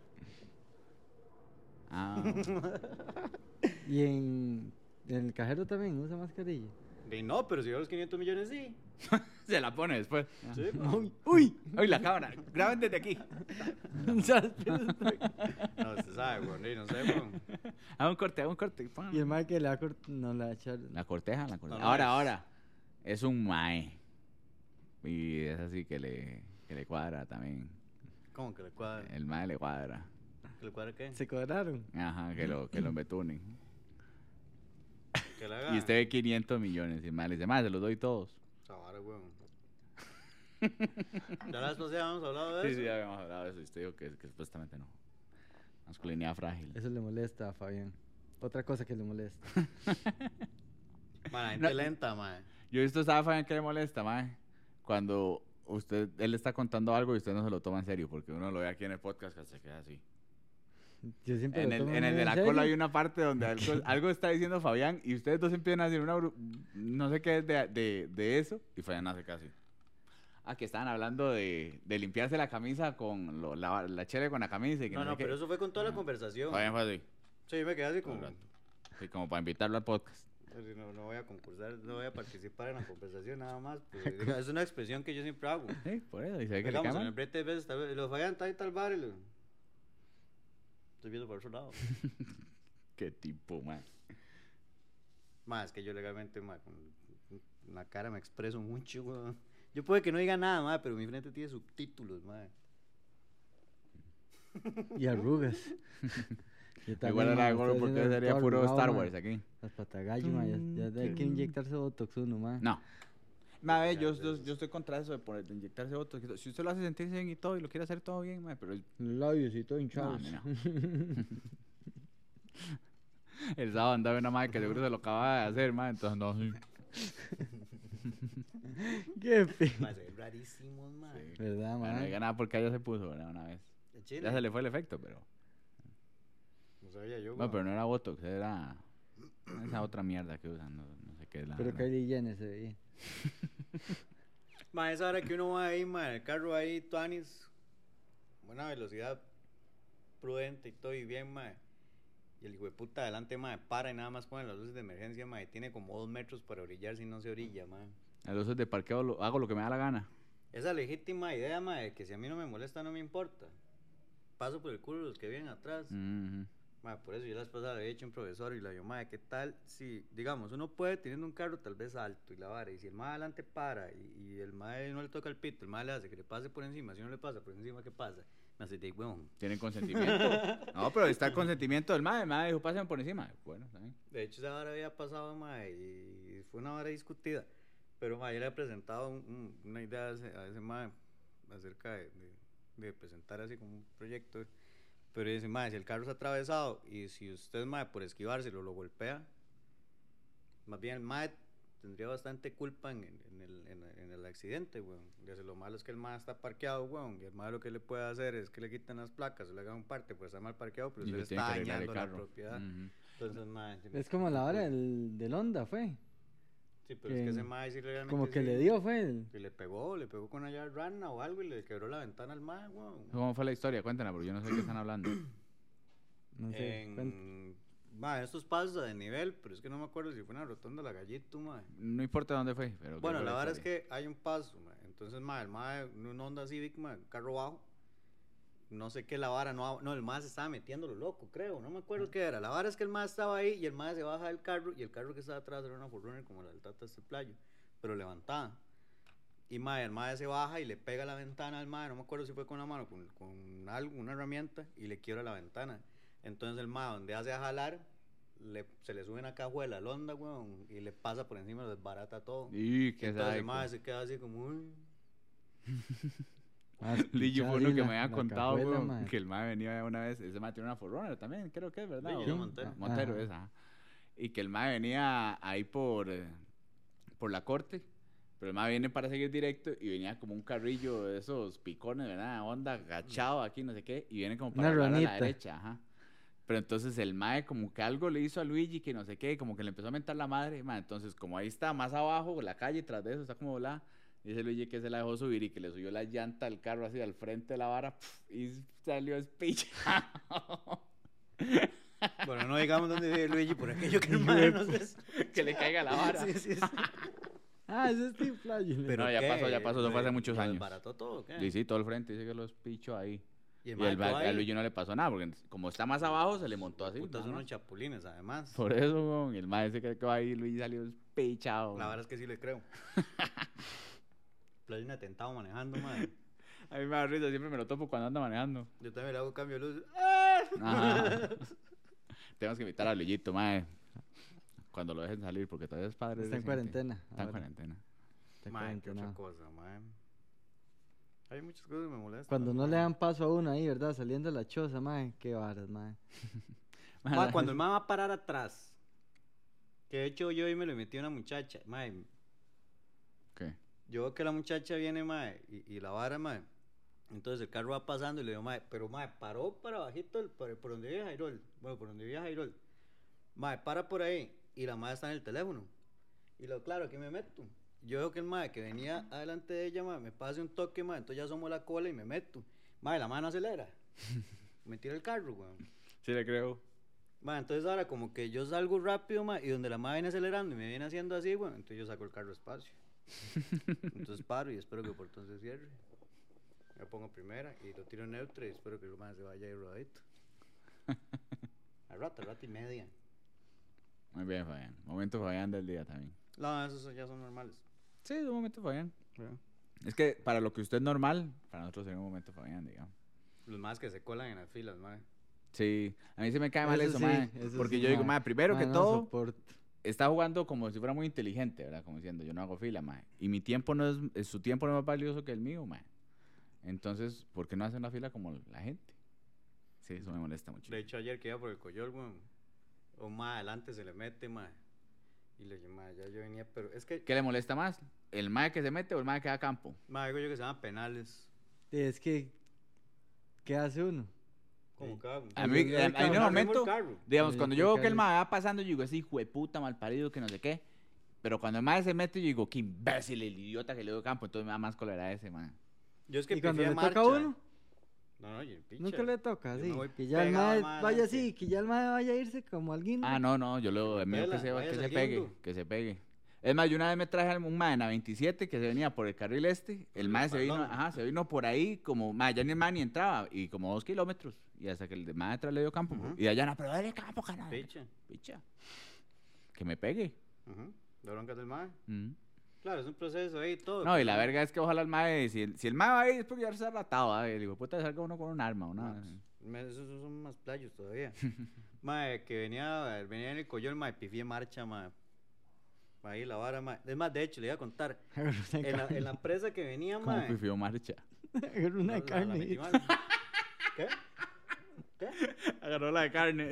Ah, Y en, en el cajero también usa mascarilla. Y no, pero si yo los quinientos millones sí. se la pone después. Sí, Uy, uy. Uy, la cámara. Graben desde aquí. No, se sabe, weón. Y no sé, weón. Haga un corte, haga un corte. pon. Y el mal que le va a cort- no le va a echar. La corteja, la corteja. No, no ahora, es. ahora. Es un mae. Y es así que le, que le cuadra también. ¿Cómo que le cuadra? El mae le cuadra. ¿Que le cuadra qué? Se cobraron. Ajá, que lo, que lo embetunen. Que le haga. Y usted ve quinientos millones. Y el mae le dice, mae, se los doy todos. Sabara, weón. Ya la vez pasada habíamos hablado de Sí, eso. sí, ya habíamos hablado de eso. Y usted dijo que, que supuestamente no. Masculinidad frágil. Eso le molesta a Fabián. Otra cosa que le molesta. Ma, la gente No. lenta, ma. Yo he visto, ¿sabe Fabián qué le molesta, mae? Cuando usted, él está contando algo y usted no se lo toma en serio, porque uno lo ve aquí en el podcast que se queda así. Yo siempre En lo el, tomo en el muy de la serio. cola hay una parte donde algo, algo está diciendo Fabián y ustedes dos empiezan a decir una bru- no sé qué es de, de, de eso y Fabián hace casi. Ah, que estaban hablando de, de limpiarse la camisa con lo- la, la chele con la camisa y que No, no, no, sé qué. pero eso fue con toda la Ah, conversación. Fabián fue así, Sí, me quedé así todo como... el rato. Sí, como para invitarlo al podcast. Así, No, no voy a concursar, no voy a participar en la conversación nada más. Pues, diga, es una expresión que yo siempre hago. Sí, por eso, y se ve que le Digamos, en cae el brete de veces, tal vez, los Fabián, está ahí tal bar y lo... Estoy viendo por otro lado. Qué tipo, man. Más es que yo legalmente, ma, con la cara me expreso mucho, weón. Yo puede que no diga nada, ma, pero mi frente tiene subtítulos, ma. Y arrugas. Yo también, Igual ma, era estoy gordo porque haciendo sería todo puro arrugado, Star ma. Wars aquí. Las patagallas, ma, ya, ya hay que inyectarse botox uno, ma. No. Ma, ve, Ya, yo, ya, yo, ya. yo estoy contra eso de, poner, de inyectarse otros. Si usted lo hace sentirse bien y todo y lo quiere hacer todo bien, ma, pero el, Los labios y todo no, hinchados. a mí no. El sábado andaba una madre que seguro se lo acaba de hacer, ma, entonces no, sí. Qué fe. Ma, se ven rarísimos, ma. Sí. ¿Verdad, Bueno, ma? no diga nada porque ella se puso, ¿verdad? Una vez. De Chile. Ya se le fue el efecto, pero. No sabía yo, No, weón. pero no era Botox, era esa otra mierda que usan, no, no sé qué es la. Pero la- Kylie Jenner se veía. Ma, esa hora que uno va ahí, ma, el carro ahí, tuanis, buena velocidad, prudente y todo y bien, ma. Y el hijo de puta adelante, ma, para y nada más pone las luces de emergencia, ma, y tiene como dos metros para orillar si no se orilla, ma. A los de parqueo lo- hago lo que me da la gana. Esa legítima idea, ma, de que si a mí no me molesta, no me importa. Paso por el culo de los que vienen atrás. Mhm. Ma, por eso yo la vez pasada le había hecho a un profesor y le digo, ma, ¿qué tal si, digamos, uno puede teniendo un carro tal vez alto y la vara, y si el ma adelante para y, y el ma no le toca el pito, el ma le hace que le pase por encima, si no le pasa por encima, ¿qué pasa? Me hace de huevón. ¿Tienen consentimiento? No, pero está el consentimiento del madre. El madre dijo, pasen por encima. Bueno, está bien. De hecho, esa vara había pasado, ma, y fue una vara discutida. Pero, ma, yo le he presentado un- un- una idea a ese, a ese ma acerca de, de, de presentar así como un proyecto. Pero dice, ma, si el carro está atravesado y si usted, ma, por esquivárselo lo golpea, más bien el ma tendría bastante culpa en, en el, en, en el accidente, weón. Dice, lo malo es que el ma está parqueado, weón, y el ma lo que le puede hacer es que le quiten las placas o le hagan un parte, pues está mal parqueado, pero Y usted le le tienen está que arreglar el dañando la carro. propiedad. Ujú. Entonces, ma, Es como la hora del, del Honda, fue. Sí, pero es que que- ese ma sí realmente Como que sí- le dio, fue. el- que le pegó, le pegó con una llave rana o algo y le quebró la ventana al ma, weón. ¿Cómo fue la historia? Cuéntenla, porque yo no sé de qué están hablando. No sé. En, cuenta. ma, estos pasos de nivel, pero es que no me acuerdo si fue una rotonda la gallito, ma. No importa dónde fue, pero... ¿qué Bueno, fue la verdad es historia? que hay un paso, ma. Entonces, ma, el ma, un Honda Civic, ma, carro bajo. No sé qué la vara, no, no, el ma se estaba metiendo lo loco, creo, no me acuerdo qué era. La vara es que el ma estaba ahí y el ma se baja del carro y el carro que estaba atrás era una Forerunner como la del Tata este playo, pero levantada. Y ma, el ma se baja y le pega la ventana al ma, no me acuerdo si fue con la mano, con, con algo, una herramienta, y le quiebra la ventana. Entonces el ma, donde hace a jalar, le, se le sube una cajuela al Honda, weón, y le pasa por encima, lo desbarata todo. Y qué Entonces sabe. el ma se queda así como... "Uy". Ah, Lillo escuchaba fue uno así que la- me había la contado, cajuela, weón, ma. que el mae venía una vez, ese mae tiene una Forerunner también, creo que es, ¿verdad? Lillo ¿O- Montero. ah, Montero, Ajá. esa. Y que el mae venía ahí por, eh, por la corte, pero el mae viene para seguir directo y venía como un carrillo de esos picones, ¿verdad? Onda, agachado aquí, no sé qué, y viene como para Una hablar a la ranita. derecha, ajá. Pero entonces el mae como que algo le hizo a Luigi que no sé qué, como que le empezó a mentar la madre, mae. Entonces como ahí está más abajo, la calle tras de eso está como volada. Dice Luigi que se la dejó subir y que le subió la llanta al carro así al frente de la vara pf, y salió espichado. Bueno, no digamos dónde vive Luigi por aquello que el ma no sé. Que le caiga la vara. Sí, sí, sí. Ah, ese es Steve Playo. Pero No, ya ¿qué? pasó, ya pasó, eso fue hace muchos ¿Lo años. desbarató todo o qué? Y sí, todo el frente, dice que lo espichó ahí. Y Y, el ma el, quedó ma- a ahí. Luigi no le pasó nada, porque como está más abajo, se le montó así. Putas, nada unos más. chapulines, además. Por eso, weón, y el mae se quedó ahí, Luigi salió espichado. La verdad es que sí le creo. Playa un atentado manejando, madre. A mí me da risa, siempre me lo topo cuando ando manejando. Yo también le hago cambio de luz. Ajá. Tenemos que invitar a Luisito, mae. Cuando lo dejen salir, porque todavía es padre. Está en reciente. cuarentena. Está en ahora. cuarentena. Está en Madre, qué otra cuarentena. cosa, madre. Hay muchas cosas que me molestan. Cuando no madre. le dan paso a uno ahí, ¿verdad? Saliendo de la choza, mae. Qué varas, mae. Ma, cuando el mae va a parar atrás, que de hecho yo hoy me lo metí a una muchacha, mae, ¿Qué? yo veo que la muchacha viene, mae, y, y la vara, mae, entonces el carro va pasando y le digo, mae, pero mae, paró para bajito, el- por, por donde vive Jairol, bueno, por donde vive Jairol, mae, para por ahí, y la mae está en el teléfono, y lo claro, aquí me meto, yo veo que el mae que venía adelante de ella, mae, me pasa un toque, mae, entonces ya asomo la cola y me meto, mae, la mae no acelera, me tira el carro, weón. Sí, le creo. Ma, entonces ahora como que yo salgo rápido, ma, y donde la madre viene acelerando y me viene haciendo así, bueno, entonces yo saco el carro despacio. Entonces paro y espero que el portón se cierre. Me pongo primera y lo tiro neutro y espero que el man se vaya ahí rodadito. Al rato, al rato y media. Muy bien, Fabián. Momento Fabián del día también. No, esos son- ya son normales. Sí, es un momento Fabián. Es que para lo que usted es normal, para nosotros sería un momento Fabián, digamos. Los más que se colan en las filas, ma. Sí, a mí se me cae mal Eso eso, sí, mae, eso porque sí, yo digo, mae. mae, primero Mae, que no todo, soporto. está jugando como si fuera muy inteligente, ¿verdad? Como diciendo, yo no hago fila, mae. Y mi tiempo no es, es- su tiempo no es más valioso que el mío, mae. Entonces, ¿por qué no hace una fila como la gente? Sí, eso me molesta mucho. De hecho, ayer que iba por el Coyol, weón, un más adelante se le mete, ma. Y le dije, ma, ya yo venía, pero es que, ¿Qué le molesta más? ¿El mae que se mete o el mae que da a campo? ma, digo yo que se llaman penales. Sí, es que, ¿qué hace uno? Como Sí. cada A mí, Yo- yo a- ahorita a mí en el arrimo el momento, carro. digamos, Sí, cuando sí, yo veo que el Cali. mae va pasando, yo digo, ese hijo de puta, mal parido, que no sé qué. Pero cuando el mae se mete, yo digo, qué imbécil, el idiota que le dio campo. Entonces me da más cólera ese, mae. Yo es que Y cuando pifié le marcha. toca a uno, No, no, yo picha. nunca le toca, Yo sí. me voy Que ya el pegado mae más vaya adelante. así, que ya el mae vaya a irse como alguien. Ah, no, no, yo lo mío que Pela, se, vaya que se saliendo. pegue, que se pegue. Es más, yo una vez me traje a un mae en la veintisiete que se venía por el carril este. El el mae se vino, espaldón. ajá, se vino por ahí como, mae, ya ni el mae ni entraba. Y como dos kilómetros. Y hasta que el de mae atrás le dio campo. Ujú. Y allá, no, pero dale campo, canal. Picha. Picha. Que me pegue. Ujú. De broncas del mae. Mm. Claro, es un proceso ahí todo. No, y pero la verga es que ojalá el mae, si el, si el mae va ahí es porque ya se ha ratado, ¿ah? El hijo de puta salga uno con un arma, una... No, pues, me- esos son más playos todavía. Mae, que venía, venía en el Coyol, mae, pifié marcha, mae. Ahí la vara, mae. Es más, de hecho, le iba a contar. En la, en la presa que venía, Como mae. pifió marcha. Agarró No, una la- la carne. metí mal. ¿Qué? ¿Qué? Agarró la de carne.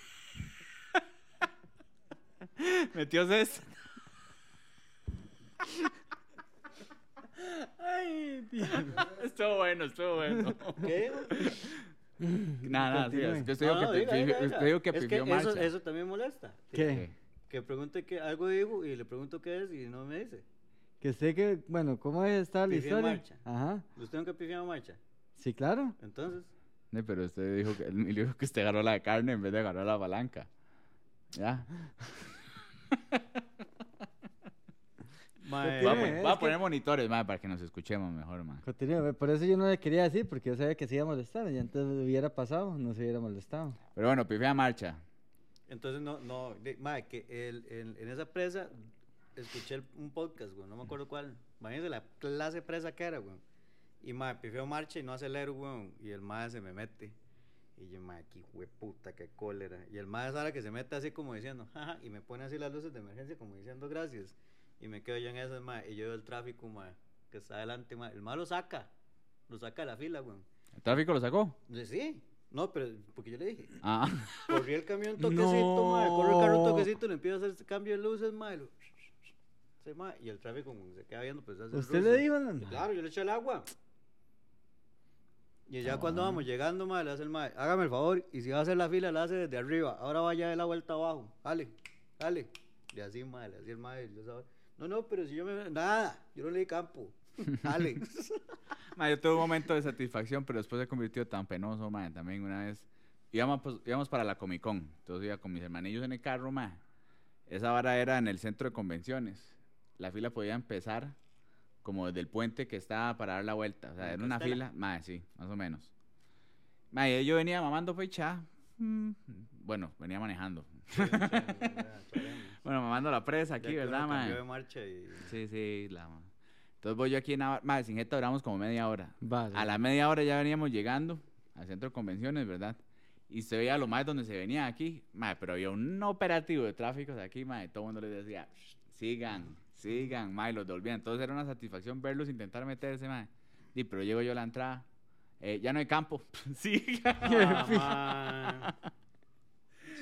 Metió cesta. Ay, Dios. Estuvo bueno, estuvo bueno. ¿Qué? Nada, nada, sí, Continúe. es que usted dijo No, que, no, pi- diga, pi- diga, usted diga. dijo que Es que pifió eso, marcha. eso también molesta. ¿Qué? Que pregunte que algo dijo y le pregunto qué es y no me dice. Que sé que, bueno, ¿cómo está la Pifié en historia? marcha. Ajá. ¿Usted nunca pifió marcha? Sí, claro. Entonces, No, pero usted dijo que, él dijo que usted agarró la de carne en vez de agarrar la palanca. Ya. mae, Va a, tiene, pon- es va a que- poner monitores, ma, para que nos escuchemos mejor, ma. Continúe, por eso yo no le quería decir, porque yo sabía que se iba a molestar. Y antes hubiera pasado, no se hubiera molestado. Pero bueno, pifea marcha. entonces no, no, de- mae, que el, en, en esa presa escuché el- un podcast, güey, no me acuerdo cuál. Imagínense la clase presa que era, güey. Y mae, pifeo marcha y no acelero, güey, y el mae se me mete. Y yo, mae, qué hueputa, qué cólera. Y el mae es ahora que se mete así como diciendo, jaja, y me pone así las luces de emergencia como diciendo gracias. Y me quedo yo en esas, mae, y yo veo el tráfico, mae, que está adelante, mae. El mae lo saca, lo saca de la fila, güey. ¿El tráfico lo sacó? Dice, sí, no, pero porque yo le dije. Ah. Corrí el camión un toquecito, mae. Corre el carro un toquecito, le empiezo a hacer este cambio de luces, mae. lo- Sí, mae, y el tráfico como se queda viendo, pues hace el ¿Usted ruso. le dijo? No, Y no. claro, yo le eché el agua. Y ya Ah. cuando vamos llegando, mae, le hace el mae, hágame el favor, y si va a hacer la fila, la hace desde arriba. Ahora vaya de la vuelta abajo. Dale, dale. Y así, mae, le hacía el mae. y yo estaba, no, no, pero si yo me. Nada, yo no le di campo. Dale. Ma, yo tuve un momento de satisfacción, pero después se convirtió tan penoso, ma. También una vez íbamos, pues, íbamos para la Comic Con. Entonces iba con mis hermanillos en el carro, ma. Esa vara era en el centro de convenciones. La fila podía empezar como desde el puente que estaba para dar la vuelta. O sea, ¿En era una Castela? fila, ma, sí, más o menos. Ma, y yo venía mamando fecha. mm, Bueno, venía manejando. Bueno, mamando la presa aquí, ¿verdad, ma? Cambió de marcha y. Sí, sí, la ma. Entonces voy yo aquí en Navarra. Ma, sin jeta duramos como media hora. Vale. A la media hora ya veníamos llegando al centro de convenciones, ¿verdad? Y se veía lo más donde se venía aquí, ma, pero había un operativo de tráfico de aquí, ma, y todo el mundo les decía, "Shh, sigan, sigan, ma, y los devolvían. Entonces era una satisfacción verlos intentar meterse, ma. Y pero llego yo a la entrada, eh, ya no hay campo, sigan. Ah, man.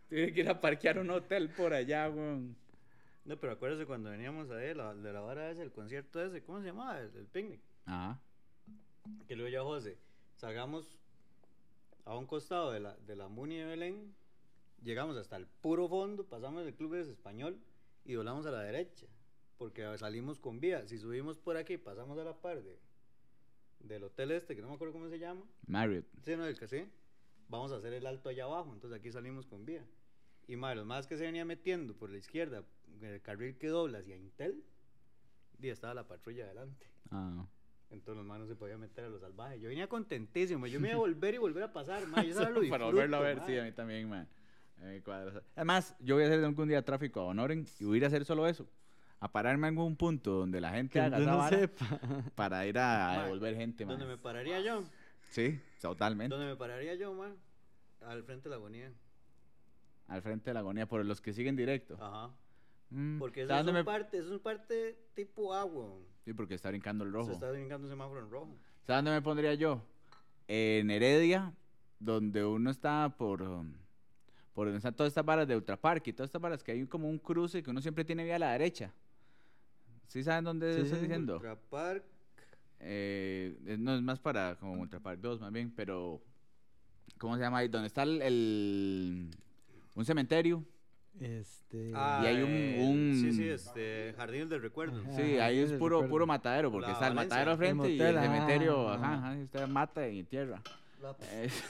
Tiene que ir a parquear un hotel por allá, weón. No, pero acuérdese cuando veníamos ahí, la, de la vara ese, el concierto ese, ¿cómo se llamaba? El, el picnic. Ajá. Que luego ya, José, salgamos a un costado de la, de la Muni de Belén, llegamos hasta el puro fondo, pasamos el Club de Español y doblamos a la derecha, porque salimos con vía. Si subimos por aquí, pasamos a la par de, del hotel este, que no me acuerdo cómo se llama. Marriott. Sí, no, el que sí. Vamos a hacer el alto allá abajo, entonces aquí salimos con vía. Y más, los más que se venía metiendo por la izquierda, en el carril que dobla hacia Intel, y estaba la patrulla adelante. Ah. Entonces los manos se podían meter a los salvajes. Yo venía contentísimo, yo me iba a volver y volver a pasar, ma. Yo sabía lo Para disfruto, volverlo a ver, ma. sí, a mí también, man. A mí cuadra. Además, yo voy a hacer algún día tráfico a Honoren y voy a ir a hacer solo eso. A pararme en algún punto donde la gente Que haga yo esa no vara sepa. para ir a, a Ma, devolver gente, man. ¿Dónde me pararía yo? Sí, totalmente. ¿Dónde me pararía yo, ma? Al frente de la agonía. Al frente de la agonía, por los que siguen directo. Ajá. Mm, Porque eso ¿sabes es dónde un me- parte, eso es un parte tipo agua. Sí, porque está brincando el Se rojo. está brincando un semáforo en rojo. ¿Sabes dónde me pondría yo? En Heredia, donde uno está por... um, por donde están todas estas varas de Ultrapark y todas estas varas que hay como un cruce que uno siempre tiene vía a la derecha. ¿Sí saben dónde Sí, estoy sí. diciendo? Ultra Park. Eh, eh, no, es más para como Ultrapark dos más bien, pero... ¿Cómo se llama ahí? Donde está el... el- un cementerio. Este. Ah, Y hay un- el- un- Sí, sí, este. Jardín del Recuerdo. Ajá. Sí, ahí sí, es sí, puro, recuerdo. puro matadero, porque La está el Valencia, matadero al el frente y motel, el ajá, cementerio, ajá. ajá, ajá, usted mata y entierra. La- Es-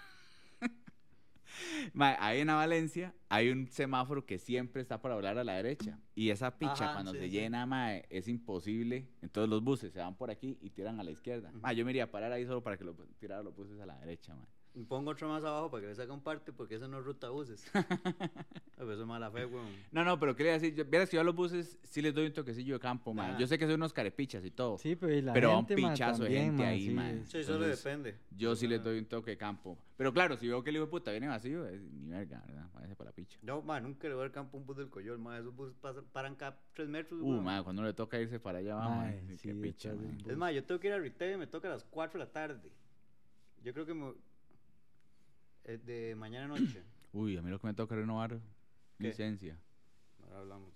Ma, ahí en la Valencia hay un semáforo que siempre está para hablar a la derecha. Y esa picha, Ajá, cuando sí, se sí. llena, ma, es imposible. Entonces los buses se van por aquí y tiran a la izquierda. Ma, yo me iría a parar ahí solo para que lo tiraran los buses a la derecha, ma. Y pongo otro más abajo para que le saque un parte porque eso no es ruta buses. Ah, pues eso es mala fe, weón. No, no, pero ¿qué le voy a decir? Yo, vieras que yo a los buses sí les doy un toquecillo de campo, ma. Ah. Yo sé que son unos carepichas y todo. Sí, pero y la Pero va un gente, ma, pichazo de también, gente ma, ahí, sí, ma. es- Sí, solo Entonces, depende. Yo sí les Ah. doy un toque de campo. Pero claro, si veo que el hijo de puta viene vacío, es ni verga, ¿verdad? Váyase para la picha. No, man, nunca le voy al campo un bus del Coyol, man. Esos buses pasan, paran cada tres metros, Uh, weón. ma, cuando le toca irse para allá, va, ma, Mae, sí, sí, qué picha, detrás ma. del bus. Es más, yo tengo que ir a Riteve y me toca a las cuatro de la tarde. Yo creo que me... es de mañana noche. Uy, a mí lo que me toca renovar ¿Qué? licencia. Ahora hablamos.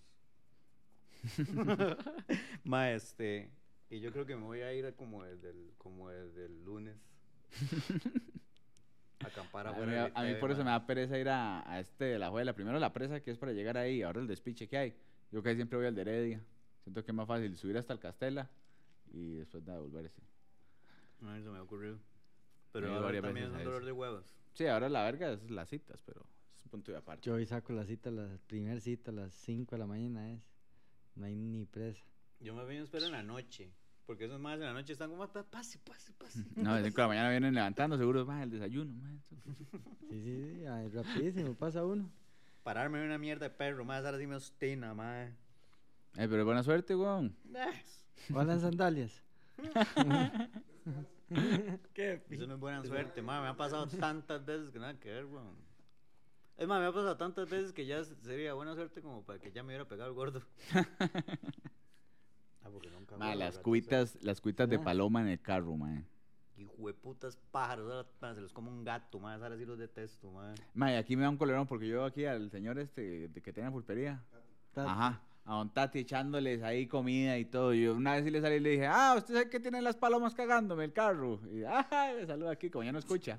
Ma, este... Y yo creo que me voy a ir como desde el, como desde el lunes. A acampar A afuera. mí, de a mí Riteve, por eso ma. me da pereza ir a, a este de la Juela. Primero la presa, que es para llegar ahí, ahora el despiche que hay. Yo que siempre voy al de Heredia. Siento que es más fácil subir hasta el Castela y después de devolverse. No, eso me ha ocurrido. Pero He ido ahora varias también es veces un a dolor ese. de huevos. Sí, ahora la verga es las citas, pero es un punto de aparte. Yo hoy saco la cita, la primera cita a las cinco de la mañana es. No hay ni presa. Yo más bien espero en la noche. Porque esos más en la noche están como, "Pa- pase, pase, pase". No, de cinco de la mañana vienen levantando, seguro, más el desayuno, ma, eso. Sí, sí, sí, ay, rapidísimo, pasa uno. Pararme en una mierda de perro, más ahora sí me ostina, más. Eh, pero buena suerte, weón. Hola en sandalias. ¿Qué? Eso no es buena suerte, ma. Me ha pasado tantas veces que nada que ver, weón. Es más, me ha pasado tantas veces que ya sería buena suerte como para que ya me hubiera pegado el gordo. Ah, porque nunca Ma, juego, las rato, cuitas, las cuitas de Ah. paloma en el carro, ma. Hijo de putas pájaros, ahora, ma, se los como un gato, más ahora sí los detesto, ma. Ma, y aquí me da un colerón porque yo veo aquí al señor este de que tiene pulpería. Tati. Ajá. A don Tati echándoles ahí comida y todo. Yo una vez sí le salí y le dije, ah, usted sabe que tiene las palomas cagándome el carro. Y ah, le saluda aquí, como ya no escucha.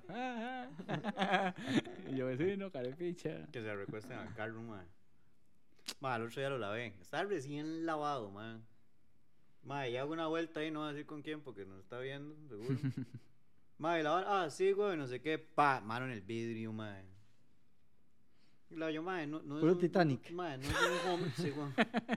Y yo, vecino, carepicha. Que se recuesten al carro, ma. Ma, el otro día lo lavé. Está recién lavado, ma. Ma, y hago una vuelta ahí, no voy a decir con quién porque nos está viendo, seguro. Ma, y la vara, ah, sí, güey, no sé qué, pa, mano en el vidrio, ma. Y la yo, ma, no, no Puro es un, Titanic. No, ma, no es un Homer, sí, güey.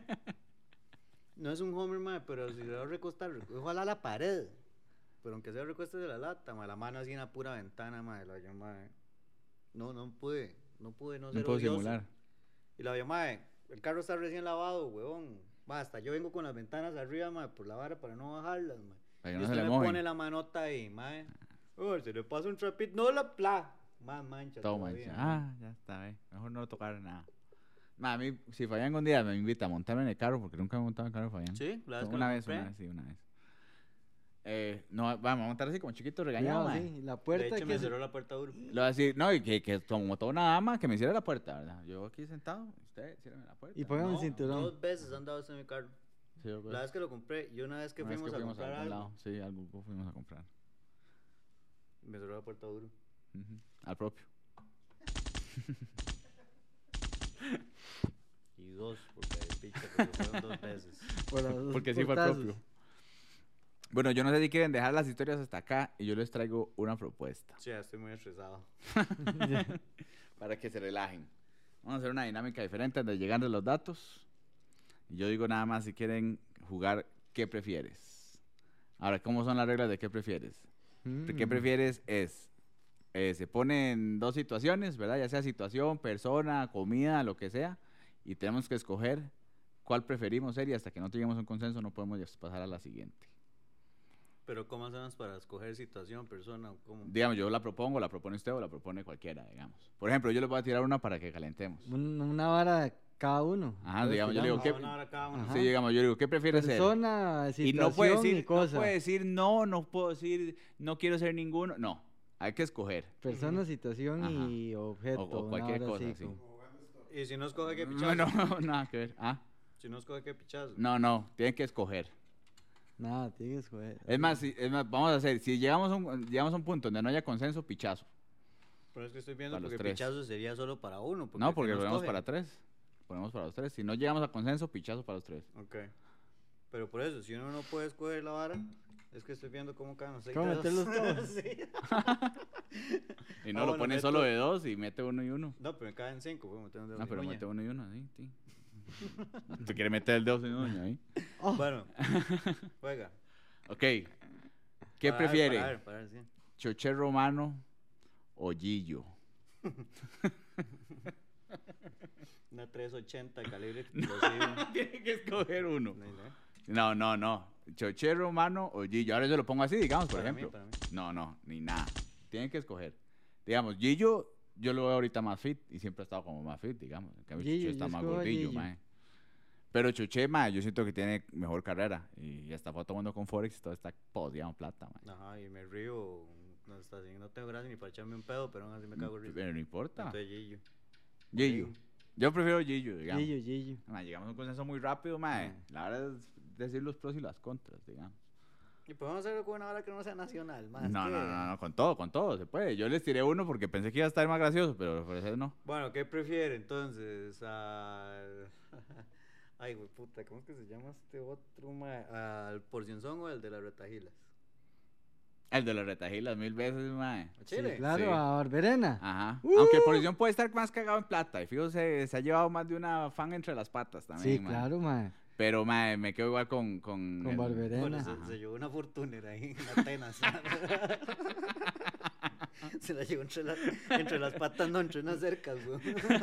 No es un Homer, ma, pero si se va a recostar, ojalá la pared. Pero aunque sea recueste de la lata, ma, la mano así en la pura ventana, ma, y la yo, ma. No, no pude, no pude, no, No ser puedo odioso. simular. Y la mamá, el carro está recién lavado, huevón. Basta, yo vengo con las ventanas arriba, ma, por la vara para no bajarlas, ma. Para que Y no se usted le me mojen. pone la manota ahí, ma. Oh, se le pasa un trapito, no la pla. Más mancha. Todo todavía, mancha. ma. Ah, ya está, eh. Mejor no tocar nada. Ma, a mí, si Fabián un día me invita a montarme en el carro, porque nunca me he montado en el carro de Fabián. Sí, la vez que Una lo vez, compré. una vez, sí, una vez. Eh, no, vamos a montar así como chiquito regañado, Cuidado, mae. sí, la De puerta hecho, que me se- cerró la puerta duro. Le voy a decir, no, y que, que como toda una dama, que me cierre la puerta, ¿verdad? Yo aquí sentado, usted cierre la puerta. Y póngame el No, cinturón. dos veces han dado eso en mi carro. Sí, yo creo. La vez que lo compré y una vez que Una vez fuimos, a comprar algún algo, lado. Sí, algo fuimos a comprar. me cerró la puerta duro. Ujú, al propio. Y dos, porque de picha, porque fueron dos veces. por los dos Porque sí fue al portazos. propio. Bueno, yo no sé si quieren dejar las historias hasta acá y yo les traigo una propuesta Sí, ya estoy muy estresado. para que se relajen. Vamos a hacer una dinámica diferente donde llegan de los datos. Y yo digo nada más si quieren jugar ¿qué prefieres? Ahora, ¿cómo son las reglas de qué prefieres? ¿Qué Mm. prefieres? Es, eh, se ponen dos situaciones, ¿verdad? Ya sea situación, persona, comida, lo que sea. Y tenemos que escoger cuál preferimos ser y hasta que no tengamos un consenso no podemos ya pasar a la siguiente. Pero ¿cómo hacemos para escoger situación, persona o cómo? Digamos, yo la propongo, la propone usted o la propone cualquiera, digamos. Por ejemplo, yo les voy a tirar una para que calentemos. Un- una vara cada uno. Ajá, Entonces, digamos, yo le digo, Ah, ¿qué- una hora cada uno. Ajá. Sí, digamos, yo digo, ¿qué prefieres ser? persona, Y situación no puede y decir, no cosa. puede decir no, no puedo decir, no quiero ser ninguno. No, hay que escoger. Persona, situación Ajá. y objeto. O- o una cualquier vara cosa, así sí. como- Y si no escoge qué No, pichazo. no, nada que ver. Ah, Si no escoge qué pichazo. no, no, tienen que escoger. Nada, tienes que escoger. Es más, si- es más, vamos a hacer, si llegamos a, un, llegamos a un punto donde no haya consenso, pichazo. Pero es que estoy viendo Para los porque tres. pichazo sería solo para uno. No, el que porque lo ponemos escoge- para tres. Ponemos para los tres. Si no llegamos a consenso, pichazo para los tres. Ok. Pero por eso, si uno no puede escoger la vara, es que estoy viendo cómo caen los seis ¿Cómo dedos. meterlos todos? Sí. Y no Ah, lo bueno, pone meto- solo de dos y mete uno y uno. No, pero me caen cinco, pues meter un dedo No, sin pero uña. mete uno y uno, sí, sí. ¿Te quiere meter el dedo sin uña ahí? Oh, Bueno, juega. Ok. ¿Qué Para ver, prefiere? Para ver, para ver, sí. ¿Choché romano o Gillo? Una trescientos ochenta calibre explosivo. Tiene que escoger uno. No hay nada. No, no, no. ¿Choché romano o Gillo? Ahora yo lo pongo así, digamos, por Para mí, ejemplo. para mí. No, no, ni nada. Tienen que escoger. Digamos, Gillo, yo lo veo ahorita más fit y siempre ha estado como más fit, digamos. En cambio, Gillo, Choché está yo más escojo a gordillo, Gillo. mae. Pero Choché, mae, yo siento que tiene mejor carrera. Y ya está tomando con Forex y todo está poseado en plata, mae. Ajá, y me río. No, está así, no tengo gracia ni para echarme un pedo, pero aún así me cago en risa. Pero no importa. Entonces, Gillo. Gillo. Sí. Yo prefiero Gillo, digamos. Gillo, Gillo. Ma, llegamos a un consenso muy rápido, mae. La verdad es decir los pros y las contras, digamos. Y podemos hacerlo con una hora que no sea nacional, más No, que- no, no, no, con todo, con todo, se puede. Yo les tiré uno porque pensé que iba a estar más gracioso, pero por eso no. Bueno, ¿qué prefiere entonces? Al... Ay, güey, puta, ¿cómo es que se llama este otro, mae? ¿Al porcionzón o el de las retajilas? El de los retajilas mil veces, mae. ¿A Sí, Chile? claro, Sí. a Barberena. Ajá. Uh. Aunque el policía puede estar más cagado en plata. Y fijo, se, se ha llevado más de una fan entre las patas también, Sí, mae. claro, mae. Pero, mae, me quedo igual con... Con, Con el- Barberena. Bueno, se, Ajá. se llevó una fortunera ahí en Atenas. Se la llevó entre, la- entre las patas, no, entre unas cercas, güey.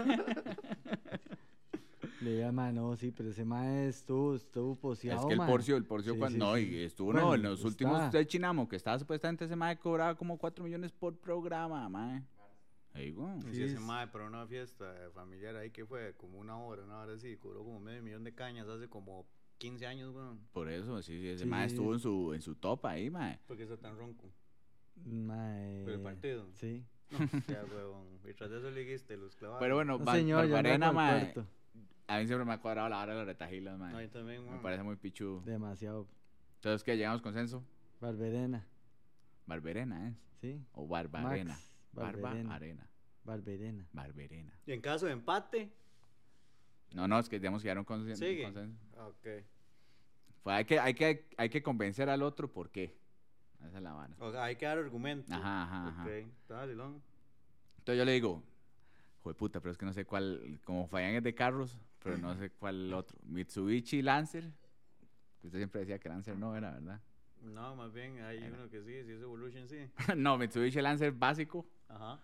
Le diga, mae, no, sí, pero ese mae estuvo, estuvo poseado, Es que el mae. porcio, el porcio, Sí, cuando, sí, no, sí. y estuvo, Bueno, no, en los últimos está. de Chinamo, que estaba supuestamente ese mae cobraba como cuatro millones por programa, mae. Ahí, güey. Y Sí, si ese es- mae para una fiesta familiar ahí que fue como una hora, una hora así, cobró como medio millón de cañas hace como quince años, güey. Por eso, sí, sí, ese Sí, mae sí, estuvo sí. en su, en su top ahí, mae. Porque está tan ronco. Mae. Por el partido. Sí. Ya, huevón. Y tras de eso le dijiste, los clavados. Pero bueno, No, Bar- señor, ya Barbarena, ando al mae, puerto. a mí siempre me ha cuadrado la hora de los retajilas, mae. No, yo también, Me güey. parece muy pichudo. Demasiado. Entonces, ¿qué? ¿Llegamos consenso? Barberena. Barberena, ¿es? Sí. O Barbarena. Max Barberena. Barbarena. Barberena. Barberena. Y en caso de empate, No, no, es que digamos que llegaron con consen- sigue. consenso. Ok. Pues hay que, hay, que, hay que convencer al otro por qué. Esa es la vara. O sea, hay que dar argumento. Ajá, ajá, ajá. Ok, dale, long. Entonces yo le digo, joder puta, pero es que no sé cuál, como fallan es de carros, pero no sé cuál otro. Mitsubishi Lancer. Usted siempre decía que Lancer no era, ¿verdad? No, más bien hay Ahí va. uno que sí, sí es Evolution, sí. no, Mitsubishi Lancer básico Ajá.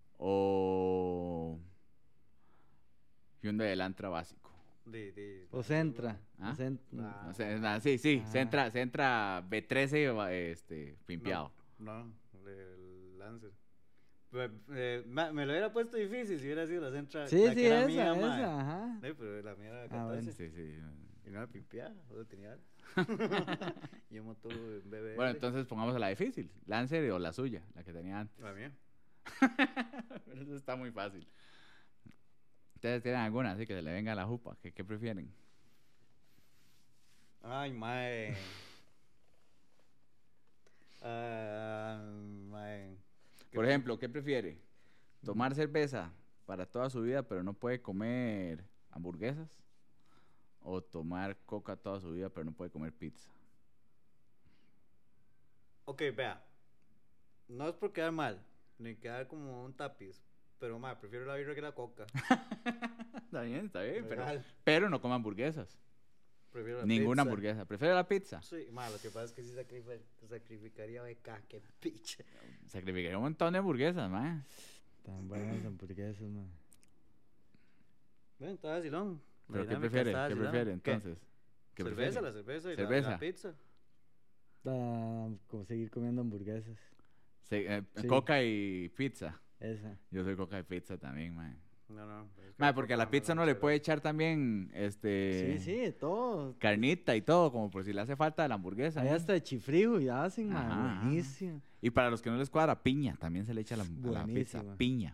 o Hyundai Elantra básico. De, de, O Centra. ¿Ah? o Cent- Ah. No sé, es nada, sí, sí, Ah. Centra, Centra B trece este, pimpeado. No, el Lancer. Pues, eh, ma- me lo hubiera puesto difícil si hubiera sido la Centra. Sí, la sí, que era esa, mía, esa, mae. ajá. Sí, pero la mía era Ah, catorce. bueno. Sí, sí. Y no era pipiá, solo tenía. Yo moto en B B L. Bueno, entonces pongamos la difícil. Lancer o la suya, la que tenía antes. La mía. Pero eso está muy fácil. ¿Ustedes tienen alguna así que se le venga a la jupa? ¿Qué, qué prefieren? Ay, mae. Ah, mae. Por ejemplo, ¿qué prefiere? ¿Tomar cerveza para toda su vida pero no puede comer hamburguesas? ¿O tomar coca toda su vida pero no puede comer pizza? Ok, vea. No es por quedar mal, ni quedar como un tapiz. Pero, mae, prefiero la birra que la coca. Está bien, está bien, pero, Legal. pero no coma hamburguesas. Prefiero la Ninguna pizza. hamburguesa. ¿Prefiere la pizza? Sí, mae, lo que pasa es que sí sacrific- sacrificaría B K, qué picha. Sacrificaría un montón de hamburguesas, man. Tan buenas hamburguesas, man. Bueno, está vacilón. La ¿Pero qué dinámica prefiere? está ¿Qué vacilón. prefiere entonces? ¿Qué cerveza, prefiere? la cerveza y la- Cerveza. La, pizza. Ah, como seguir comiendo hamburguesas. Se- eh, Sí. Coca y pizza. Esa. Yo soy coca y pizza también, man. No, no. es que Man, porque a la coca, pizza no, no le chela. puede echar también, este... Sí, sí, de todo. carnita y todo, como por si le hace falta de la hamburguesa. Ahí ¿no? hasta de chifrijo ya hacen, Ajá, man. ajá. Buenísimo. Y para los que no les cuadra, piña, también se le echa a la, a la pizza. Buenísima. Piña.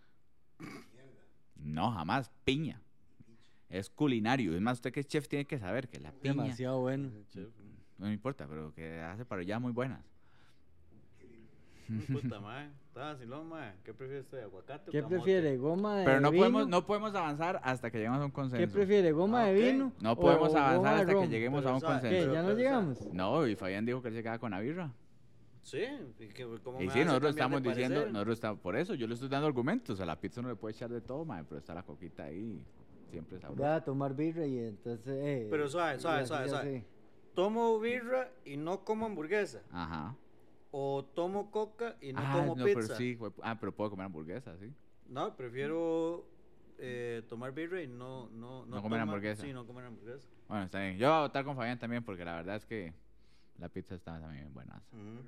No, jamás, piña. Es culinario. Es más, usted que es chef tiene que saber que la piña, Demasiado bueno. Chef, no me importa, pero que hace para allá muy buenas. mm, Puta, mae. Está vacilón, mae. ¿Qué prefiere usted, aguacate o ¿Qué camote? prefiere? ¿Goma de Pero no vino? podemos, no podemos avanzar hasta que lleguemos a un consenso. ¿Qué prefiere? ¿Goma Ah, de ok. vino? No o- podemos o avanzar goma de hasta que ron? lleguemos Pero a un sabe, ¿Qué? consenso. ¿Ya no Pero, llegamos? No, y Fabián dijo que él se queda con la birra. Sí. ¿Y, que, cómo Y me sí, hace nosotros cambiar estamos de diciendo, parecer? nosotros estamos, por eso yo le estoy dando argumentos. A la pizza no le puede echar de todo, mae, pero está la coquita ahí, siempre sabrosa. Voy a tomar birra y entonces... Eh, Pero suave, y suave, así, suave, así. suave. ¿Tomo birra y no como hamburguesa? Ajá. ¿O tomo coca y no ah, como no, pizza? pero sí, fue- ah, pero puedo comer hamburguesa, sí. No, prefiero eh, tomar birra y no... No, No comer tomar- hamburguesa. Sí, no comer hamburguesa. Bueno, está bien. Yo voy a votar con Fabián también porque la verdad es que la pizza está también buena. Ujú.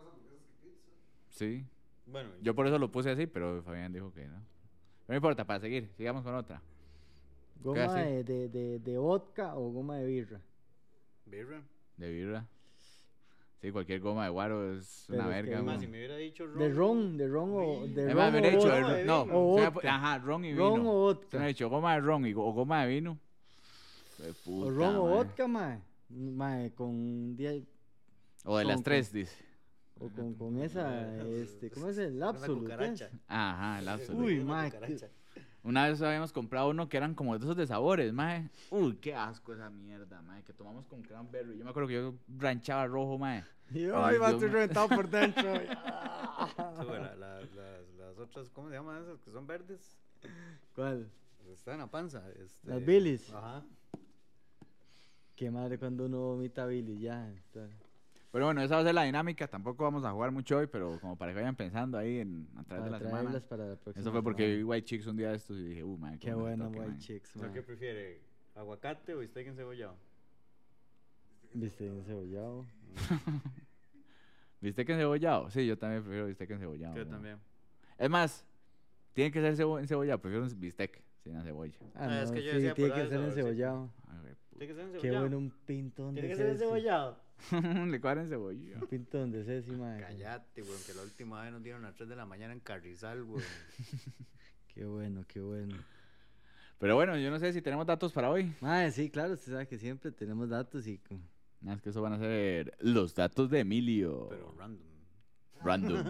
Sí. Bueno, Yo por eso lo puse así, pero Fabián dijo que no. No importa, para seguir, sigamos con otra. ¿Goma así? de, de, de, de vodka o goma de birra? birra. De birra. Sí, cualquier goma de guaro es Pero una es que verga. hay Más, güey. si me hubiera dicho ron. De ron, de ron o... De Es ron más, o me hubiera dicho vodka. de vodka. ron- no, O se me vodka. pu- ajá, ron y vino. Ron o Se me ha vodka. dicho goma de ron y, go- o goma de vino. Fue O puta, ron o mae. vodka, mae. Mae, con... die- O de las con- tres, dice. O con, con esa, este... ¿Cómo es el Una Absolute? cucaracha. Ajá, el Absolute. Uy, Una mae, cucaracha. Una vez habíamos comprado uno que eran como de esos de sabores, mae. Uy, qué asco esa mierda, mae. Que tomamos con cranberry. Yo me acuerdo que yo ranchaba rojo, mae. Y, Ay, Ay, va, Dios estoy mío. reventado por dentro. Sí, güey, la- la- las, las otras, ¿cómo se llaman esas? Que son verdes. ¿Cuál? Están en la panza. Este... Las bilis. Ajá. Qué madre cuando uno vomita Billy, ya. está. Pero bueno, esa va a ser la dinámica. Tampoco vamos a jugar mucho hoy, pero como para que vayan pensando ahí en, a través Para de la semana. traerlas para la próxima Eso fue porque semana. vi White Chicks un día de estos y dije, uh, man, Qué cómo me bueno, toque, White man. Chicks, ¿Usted man. qué prefiere? ¿Aguacate o bistec encebollado? Viste encebollado. ¿Bistec encebollado? Sí, yo también prefiero bistec encebollado. Yo man. también. Es más, tiene que ser cebo- encebollado. Prefiero un bistec sin la cebolla. Ah, Ah, no, es que yo sí, decía tiene por que el ser saborcito. encebollado. Ay, güey, puta. ¿Tiene que ser Qué encebollado? bueno un pintón de ¿Tiene que ser ceci. encebollado? Le cuadra encebollado. Un pintón de ceci, madre. Cállate, güey, que la última vez nos dieron a las tres de la mañana en Carrizal, güey. Qué bueno, qué bueno. Pero bueno, yo no sé si tenemos datos para hoy. Madre, sí, claro, usted sabe que siempre tenemos datos y... con- Nada, es que eso van a ser los datos de Emilio. Pero random. Random.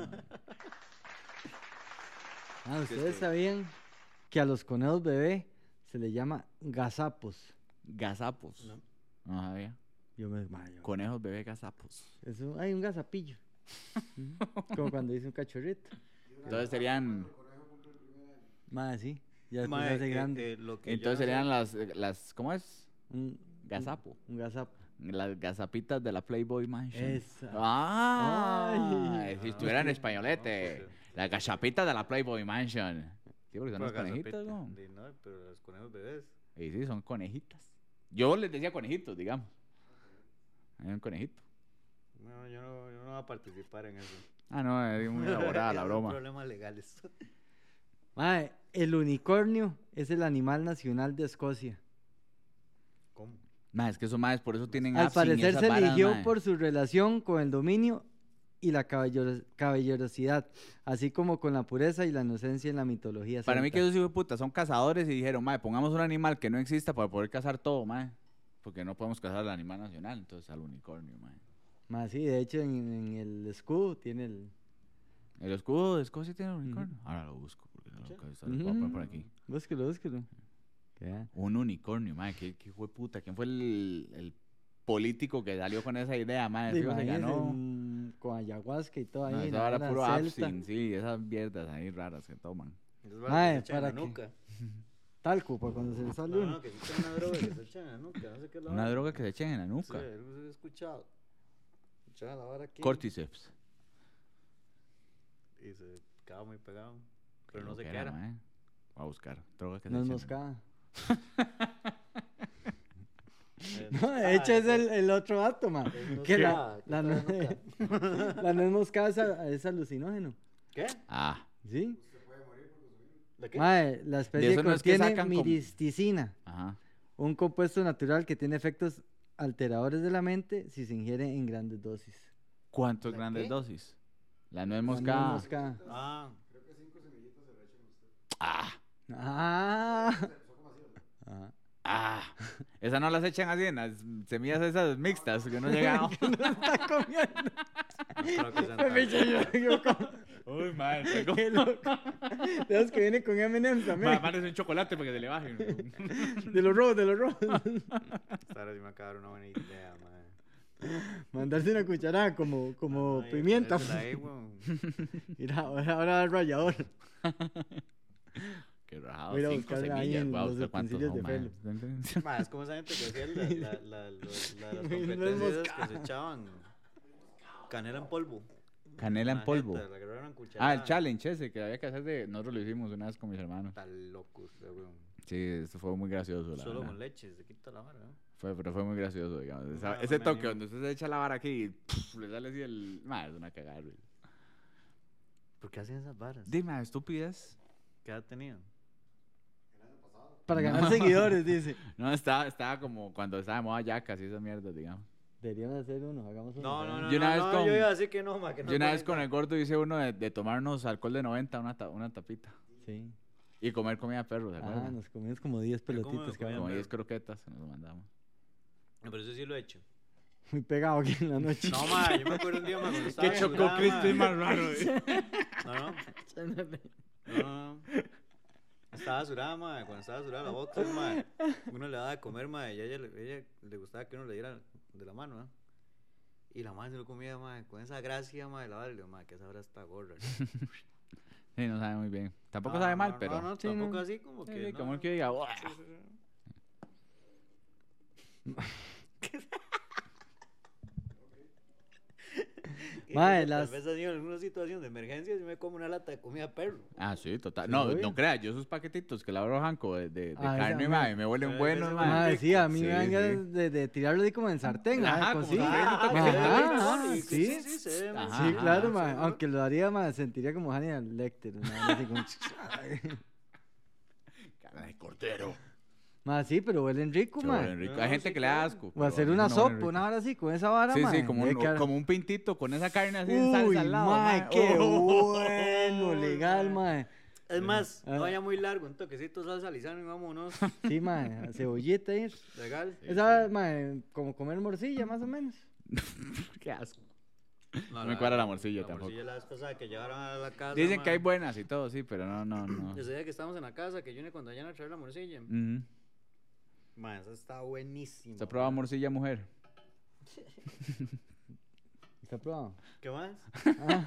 Ah, es ¿ustedes que- sabían que a los conejos bebé se les llama gazapos? Gazapos. No. No sabía. Yo me desmayo. Conejos bebé gazapos. Es un- hay un gazapillo. Ujú. Como cuando dice un cachorrito. Entonces serían, Madre, sí. Ya después Mae, se hace eh, grande. eh, lo que yo entonces no sé- serían las, eh, las, ¿cómo es? Un, Gazapo. Un, un gazapo. Las gazapitas de la Playboy Mansion. Esa. Ah, Ay. si estuviera en españolete. No, pues, Las gazapitas de la Playboy Mansion. Sí, porque son Pero las conejitas, agazapita. ¿no? Di, no, pero los conejos bebés. Y sí, son conejitas. Yo les decía conejitos, digamos. Hay un conejito. No, yo no, yo no voy a participar en eso. Ah, no, es muy elaborada la Son broma. problemas legales. Madre, el unicornio es el animal nacional de Escocia. ¿Cómo? Ma, es que esos maes por eso tienen Al apps sin parecer esas se varas, eligió mae. por su relación con el dominio y la caballero- caballerosidad, así como con la pureza y la inocencia en la mitología Para mí que celta. esos hijos de puta son cazadores y dijeron, mae, pongamos un animal que no exista para poder cazar todo, mae. Porque no podemos cazar al animal nacional, entonces al unicornio, mae. Más sí, de hecho en, en el escudo tiene el... El escudo de Escocia tiene un unicornio. Ahora lo busco, porque no lo Sí. puedo estar- lo puedo poner por aquí. Búsquelo, búsquelo. ¿Qué? Un unicornio, mae, qué, qué hijo de puta. ¿Quién fue el, el político que salió con esa idea, mae? Te Fijo, se imaginas ganó. en- con ayahuasca y todo ahí. No, en eso la era vara puro celta. absinthe, sí, esas mierdas ahí raras que toman. Esas varas Mae, que se echan en ¿para la qué? nuca. Talco, para cuando se le sale No, uno. no, que se echan una droga que se echan en la nuca. No sé qué es la Una vara. droga que se echen en la Sí, nuca. algo se he escuchado. Echaba la vara aquí. Cordyceps. Y se quedaba muy pegado. Pero Qué no sé qué loquera, era. mae. Voy a buscar. Droga que No es se echen en- moscada. Eh, No, de ah, hecho es ese- el, el otro dato, ma. es Que la, moscada, que la, está en nue- la nuez moscada es, a- es alucinógeno. ¿Qué? Ah, ¿Sí? ¿De qué? Mae, la especie eso no es que contiene sacan como- miristicina, ajá. un compuesto natural que tiene efectos alteradores de la mente si se ingiere en grandes dosis. ¿Cuántas ¿La grandes qué? dosis? La nuez La nuez moscada. moscada. Ah, Ah, Ah. Ajá. ah. Esas no las echan así en las semillas esas mixtas que no llegan. Está comiendo. no creo que sean Fue bicho, tan- yo- yo como- Uy, madre, tengo. Qué loco. De los que vienen con eme and eme's también. Más un chocolate para que se le baje. De los rojos, de los rojos. Esta hora sí me acaba de dar una buena idea, madre. Mandarse una cucharada como, como Ay, pimienta. ponérsela ahí, weón. Mira, ahora, ahora el rallador. Qué rajado. Voy a ir a Cinco buscar ahí semillas. en Voy a los buscar cuántos utensilios son, de mae. Ma, es como esa gente que hacía la, la, la, lo- la, las No es competencias esas moscada. que se echaban canela en polvo. Canela en Una polvo. jeta, la agarraron en cucharada. Ah, el challenge ese que había que hacer de. Nosotros lo hicimos una vez con mis hermanos. Está loco usted, weón. Sí, esto fue muy gracioso, la Solo verdad. con leche, se quita la vara, ¿no? Fue, pero fue muy gracioso, digamos. Esa- No, no ese me toque animo. donde usted se echa la vara aquí y pff, le sale así el. Madre, es una cagada, güey. ¿Por qué hacen esas varas? Dime, estúpidas. ¿Qué edad tenían? Para ganar seguidores, dice. No, estaba, estaba como cuando estaba de moda yacas y esas mierdas, digamos. Deberíamos hacer uno, hagamos uno. No, no, no, Yo una no, vez no, con- yo iba a decir que no, ma, que no Yo una pueden vez con estar. el gordo hice uno de, de tomarnos alcohol de noventa, una, ta- una tapita. Sí. Y comer comida de perro, ¿se Ah, acuerdan? nos comimos como diez ¿Cómo pelotitas nos cada Como uno. comían? diez croquetas que nos mandamos. No, pero eso sí lo he hecho. Muy pegado aquí en la noche. No, ma, yo me acuerdo un día, ma, cuando estaba ¿Qué en chocó Urama, Crispy más raro? No, no, no, no. Estaba surada, ma, cuando estaba surada la boxer, ma, uno le daba de comer, ma, y a ella, le- ella le gustaba que uno le diera de la mano, ¿no? Y la madre se lo comía, ma, con esa gracia, ma, de la vara, le digo, ma, que esa hora está gorda. Sí, no sabe muy bien. Tampoco No, sabe no, mal, no, pero. No, no, Sí, tampoco no. así como Sí, que. sí, no, como no. el que diga, "Uah". Sí, sí, sí. Que Mae, yo las- Tal vez así en alguna situación de emergencia si me como una lata de comida de perro. Ah, sí, total. Sí, No, obvio. no creas, yo esos paquetitos que la abro janco de, de, de Ah, esa carne, mierda. mae, me huelen Pero buenos, ese mae. Madre, sí, a mí Sí, me dan sí. ganas de, de tirarlo ahí como en sartén, Ajá, ¿ah? como Con sí. sartén, Ajá, un toquecito ajá, Ah, sí. sí, sí, se ve, Ajá, Sí, ajá, claro, sí, ma, seguro. aunque lo haría, ma, sentiría como Hannibal Lecter, ma, así como... Carne de cordero. Ma, sí, pero huelen rico, Sí, ma. huelen rico. No, Hay gente sí, que le da claro. asco. O pero hacer a mí una no huelen sopa, rico. una vara así, con esa vara, Sí, ma. sí, como un, debe quedar- como un pintito con esa carne así en Uy, salsa al lado. ma, mae. qué Oh. bueno, legal, ma. Es más, Ah. no vaya muy largo, un toquecito de salsa lisano y vámonos. Sí, ma, cebollita ahí. Legal. Esa, ma, como comer morcilla, más o menos. Qué asco. No, me cuadra la morcilla la tampoco. morcilla la vez pasada que llegaron a la casa. Dicen ma, que hay buenas y todo, sí, pero no, no, no. Ese día que estábamos en la casa, que yo vine cuando vayan a traer la morcilla. Ujú. Ma, esa está buenísima. ¿Usted ha probado ma. morcilla mujer? ¿Está probado? ¿Qué más? Ah.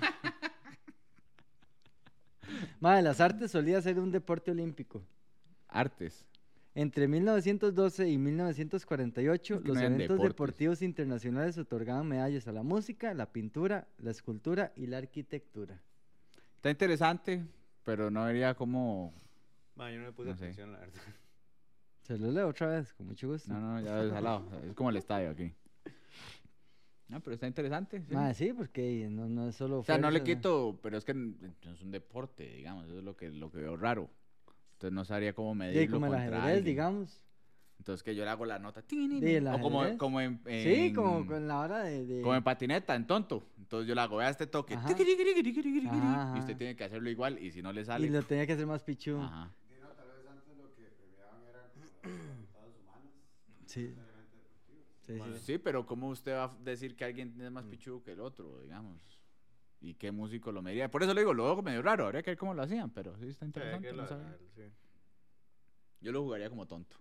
Ma, las artes solía ser un deporte olímpico. Artes. Entre mil novecientos doce y mil novecientos cuarenta y ocho, Es que los no eran eventos deportes. deportivos internacionales otorgaban medallas a la música, la pintura, la escultura y la arquitectura. Está interesante, pero no vería como... Ma, yo no le puse No sé. atención, la verdad. Se los leo otra vez, con mucho gusto. No, no, ya es al lado. Es como el estadio aquí. No, pero está interesante. Sí. Ma, sí, porque no, no es solo O sea, no le fuerza, quito, pero es que n- no es un deporte, digamos. Eso es lo que, lo que veo raro. Entonces no sabría cómo Sí, medirlo como el contra ajedrez, alguien. digamos. Entonces que yo le hago la nota. el O como, ajedrez. como en, Sí, en- como con la hora de... de- como en patineta, en tonto. Entonces yo le hago, vea este toque. Ajá. tiquiriquiriquiriquiriquiri, Ajá, Y usted ajá. tiene que hacerlo igual. Y si no le sale. Y lo tenía que hacer más pichu. Ajá. Dino, tal vez antes lo que premiaban eran como los resultados humanos, Sí. necesariamente deportivos. Sí, sí. Sí, pero ¿cómo usted va a decir que alguien es más pichudo que el otro, digamos? ¿Y qué músico lo mediría? Por eso le digo, lo veo medio raro, habría que ver cómo lo hacían, pero sí está Sí, interesante. que no la- sabía. sí. Yo lo jugaría como tonto.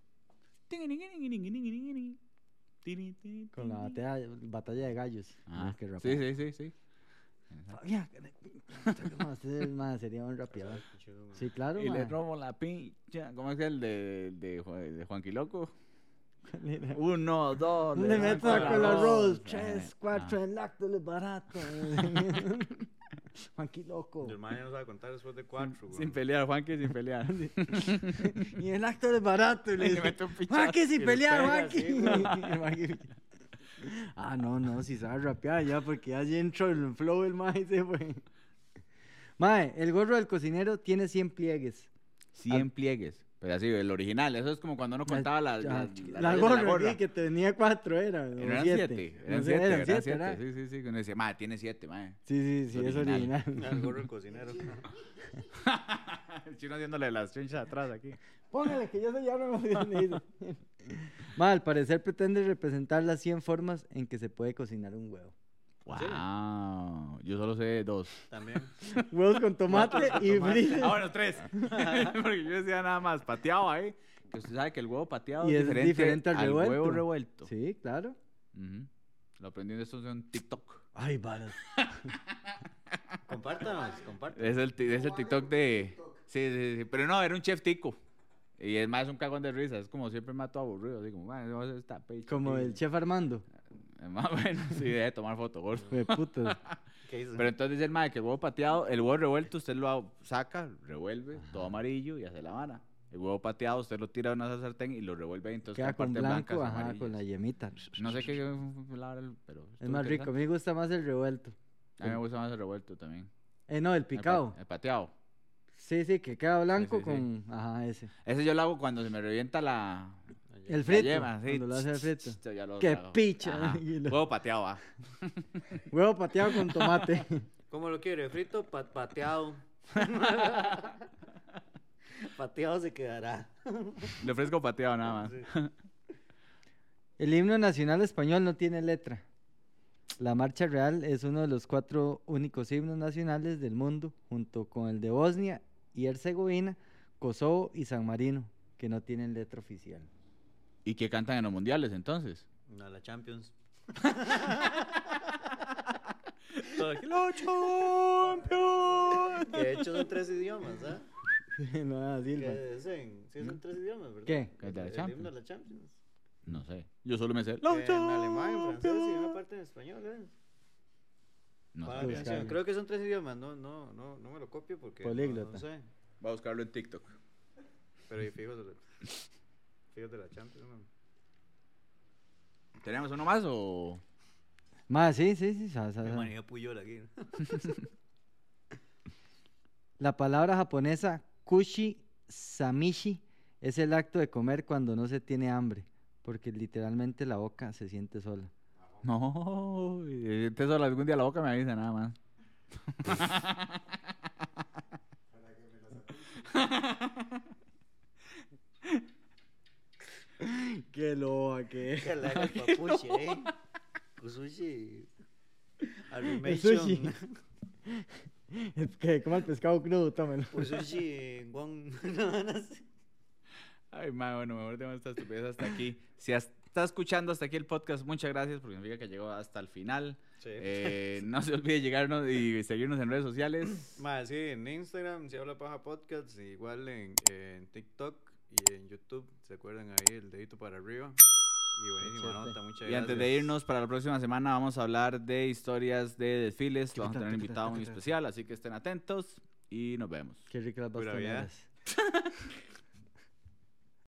Con la batalla, batalla de gallos. Ah, que sí, rapea. sí, sí, sí. Fabián, que le pinche, no, ese, man, sería un rapeador. Sí, claro, Y le man. robo la pincha. ¿Cómo es el de, de, Ju- de Juanqui Loco? Uno, dos. Le meto saco con el arroz, Eh, tres, cuatro, ah. el acto es barato. Juanqui loco. Y el man ya no sabe contar después de cuatro, Sin, güey. sin pelear, Juanqui, sin pelear. Y el acto es barato. Y le Le dice, meto un pichazo. Juanqui Y sin le pelear, pega Juanqui. así, Y Juanqui- Ah, no, no, si sabe rapear ya, porque ya entró el flow el mae y se fue. Mae, el gorro del cocinero tiene cien pliegues. cien pliegues. Pero así, el original. Eso es como cuando uno contaba la, la, Ah, la, la rayas de gorra, sí, que tenía cuatro, era. Eh, o no eran siete. siete, No eran sé, siete, eran eran siete, siete, ¿verdad? sí, sí, sí, que uno decía, madre, tiene siete, madre. Sí, sí, sí, es Original. original. El gorro del cocinero. El chino haciéndole las chinchas atrás aquí. Póngale que yo soy ya no me dice. Ma, al parecer pretende representar las cien formas en que se puede cocinar un huevo. Wow, yo solo sé dos. También. Huevos con tomate y frito. Ah, bueno, tres. Porque yo decía nada más, pateado ahí. Que usted sabe que el huevo pateado Y es es diferente, diferente al revuelto. huevo revuelto. Sí, claro. Ujú. Lo aprendí de esto en TikTok. Ay, varas. Compártanos, compártanos. Es el, ti- es el TikTok de... Sí, sí, sí. Pero no, era un chef tico. Y es más un cagón de risa. Es como siempre mato aburrido. Así como, "Man, vamos a hacer esta page Como aquí". el chef Armando. Es más bueno, sí, de tomar foto, gordo. De putas. ¿Qué hizo? Pero entonces dice el mae que el huevo pateado, el huevo revuelto, usted lo saca, revuelve, todo amarillo y hace la vara. El huevo pateado, usted lo tira a una sartén y lo revuelve ahí, entonces Queda queda con parte blanco, blancas, ajá, amarillas. con la yemita. No sé qué fue la vara, pero... Es estuvo más rico. A mí me gusta más el revuelto. interesante. A mí me gusta más el revuelto también. Eh, no, el El pa- picado. El, pateado. Sí, sí, que queda blanco sí, sí. con... Ajá, ese. Ese yo lo hago cuando se me revienta la... El la frito. yema, sí. Cuando lo hace el frito. Yo ya lo Qué trago. picha. Ajá. Y lo- Huevo pateado, va. Huevo pateado con tomate. ¿Cómo lo quiere? ¿Frito? Pa- pateado. Pateado se quedará. Le ofrezco pateado nada más. El himno nacional español no tiene letra. La Marcha Real es uno de los cuatro únicos himnos nacionales del mundo, junto con el de Bosnia y Herzegovina, Kosovo y San Marino, que no tienen letra oficial. ¿Y qué cantan en los mundiales entonces? No, la Champions. ¡La Champions! Que de hecho son tres idiomas, ¿ah? no, ah, Silva. Que dicen, sí, son tres idiomas, ¿verdad? ¿Qué? ¿Qué es de la El Champions? himno de la Champions. No sé. Yo solo me sé. Que en alemán, en francés y una parte en español, ¿eh? No Para sé. la buscarlo. canción. Creo que son tres idiomas, no, no, no, no me lo copio porque no- Políglota. no, sé. Voy a buscarlo en TikTok. Pero y fíjate, fíjate la Champions, man. ¿Tenemos uno más o...? Más, sí, sí, sí. sa- sa- Mi sa. manía Puyol aquí. La palabra japonesa kushi samishi es el acto de comer cuando no se tiene hambre, porque literalmente la boca se siente sola. No, si te solo algún día la boca me avisa nada más. Qué loa que Que le haga el papuche, ¿eh? Kusushi. El Arrimation. sushi. Es que coma el pescado crudo, tómelo. Kusushi Wong. No, no sé. Ay, ma, bueno, mejor dejemos esta estupidez hasta aquí. Si has- está escuchando hasta aquí el podcast, muchas gracias porque significa que llegó hasta el final. Sí. Eh, no se olvide llegarnos y seguirnos en redes sociales. Más, sí, en Instagram, si habla paja podcast, igual en, en TikTok y en YouTube, ¿se acuerdan ahí? El dedito para arriba. Y buenísima Excelente. nota, muchas Y gracias. antes de irnos, para la próxima semana vamos a hablar de historias de desfiles. Vamos a tener un Tuquita, invitado muy tuquita. especial, así que estén atentos y nos vemos. Qué ricas las Pura vida. bastoneras.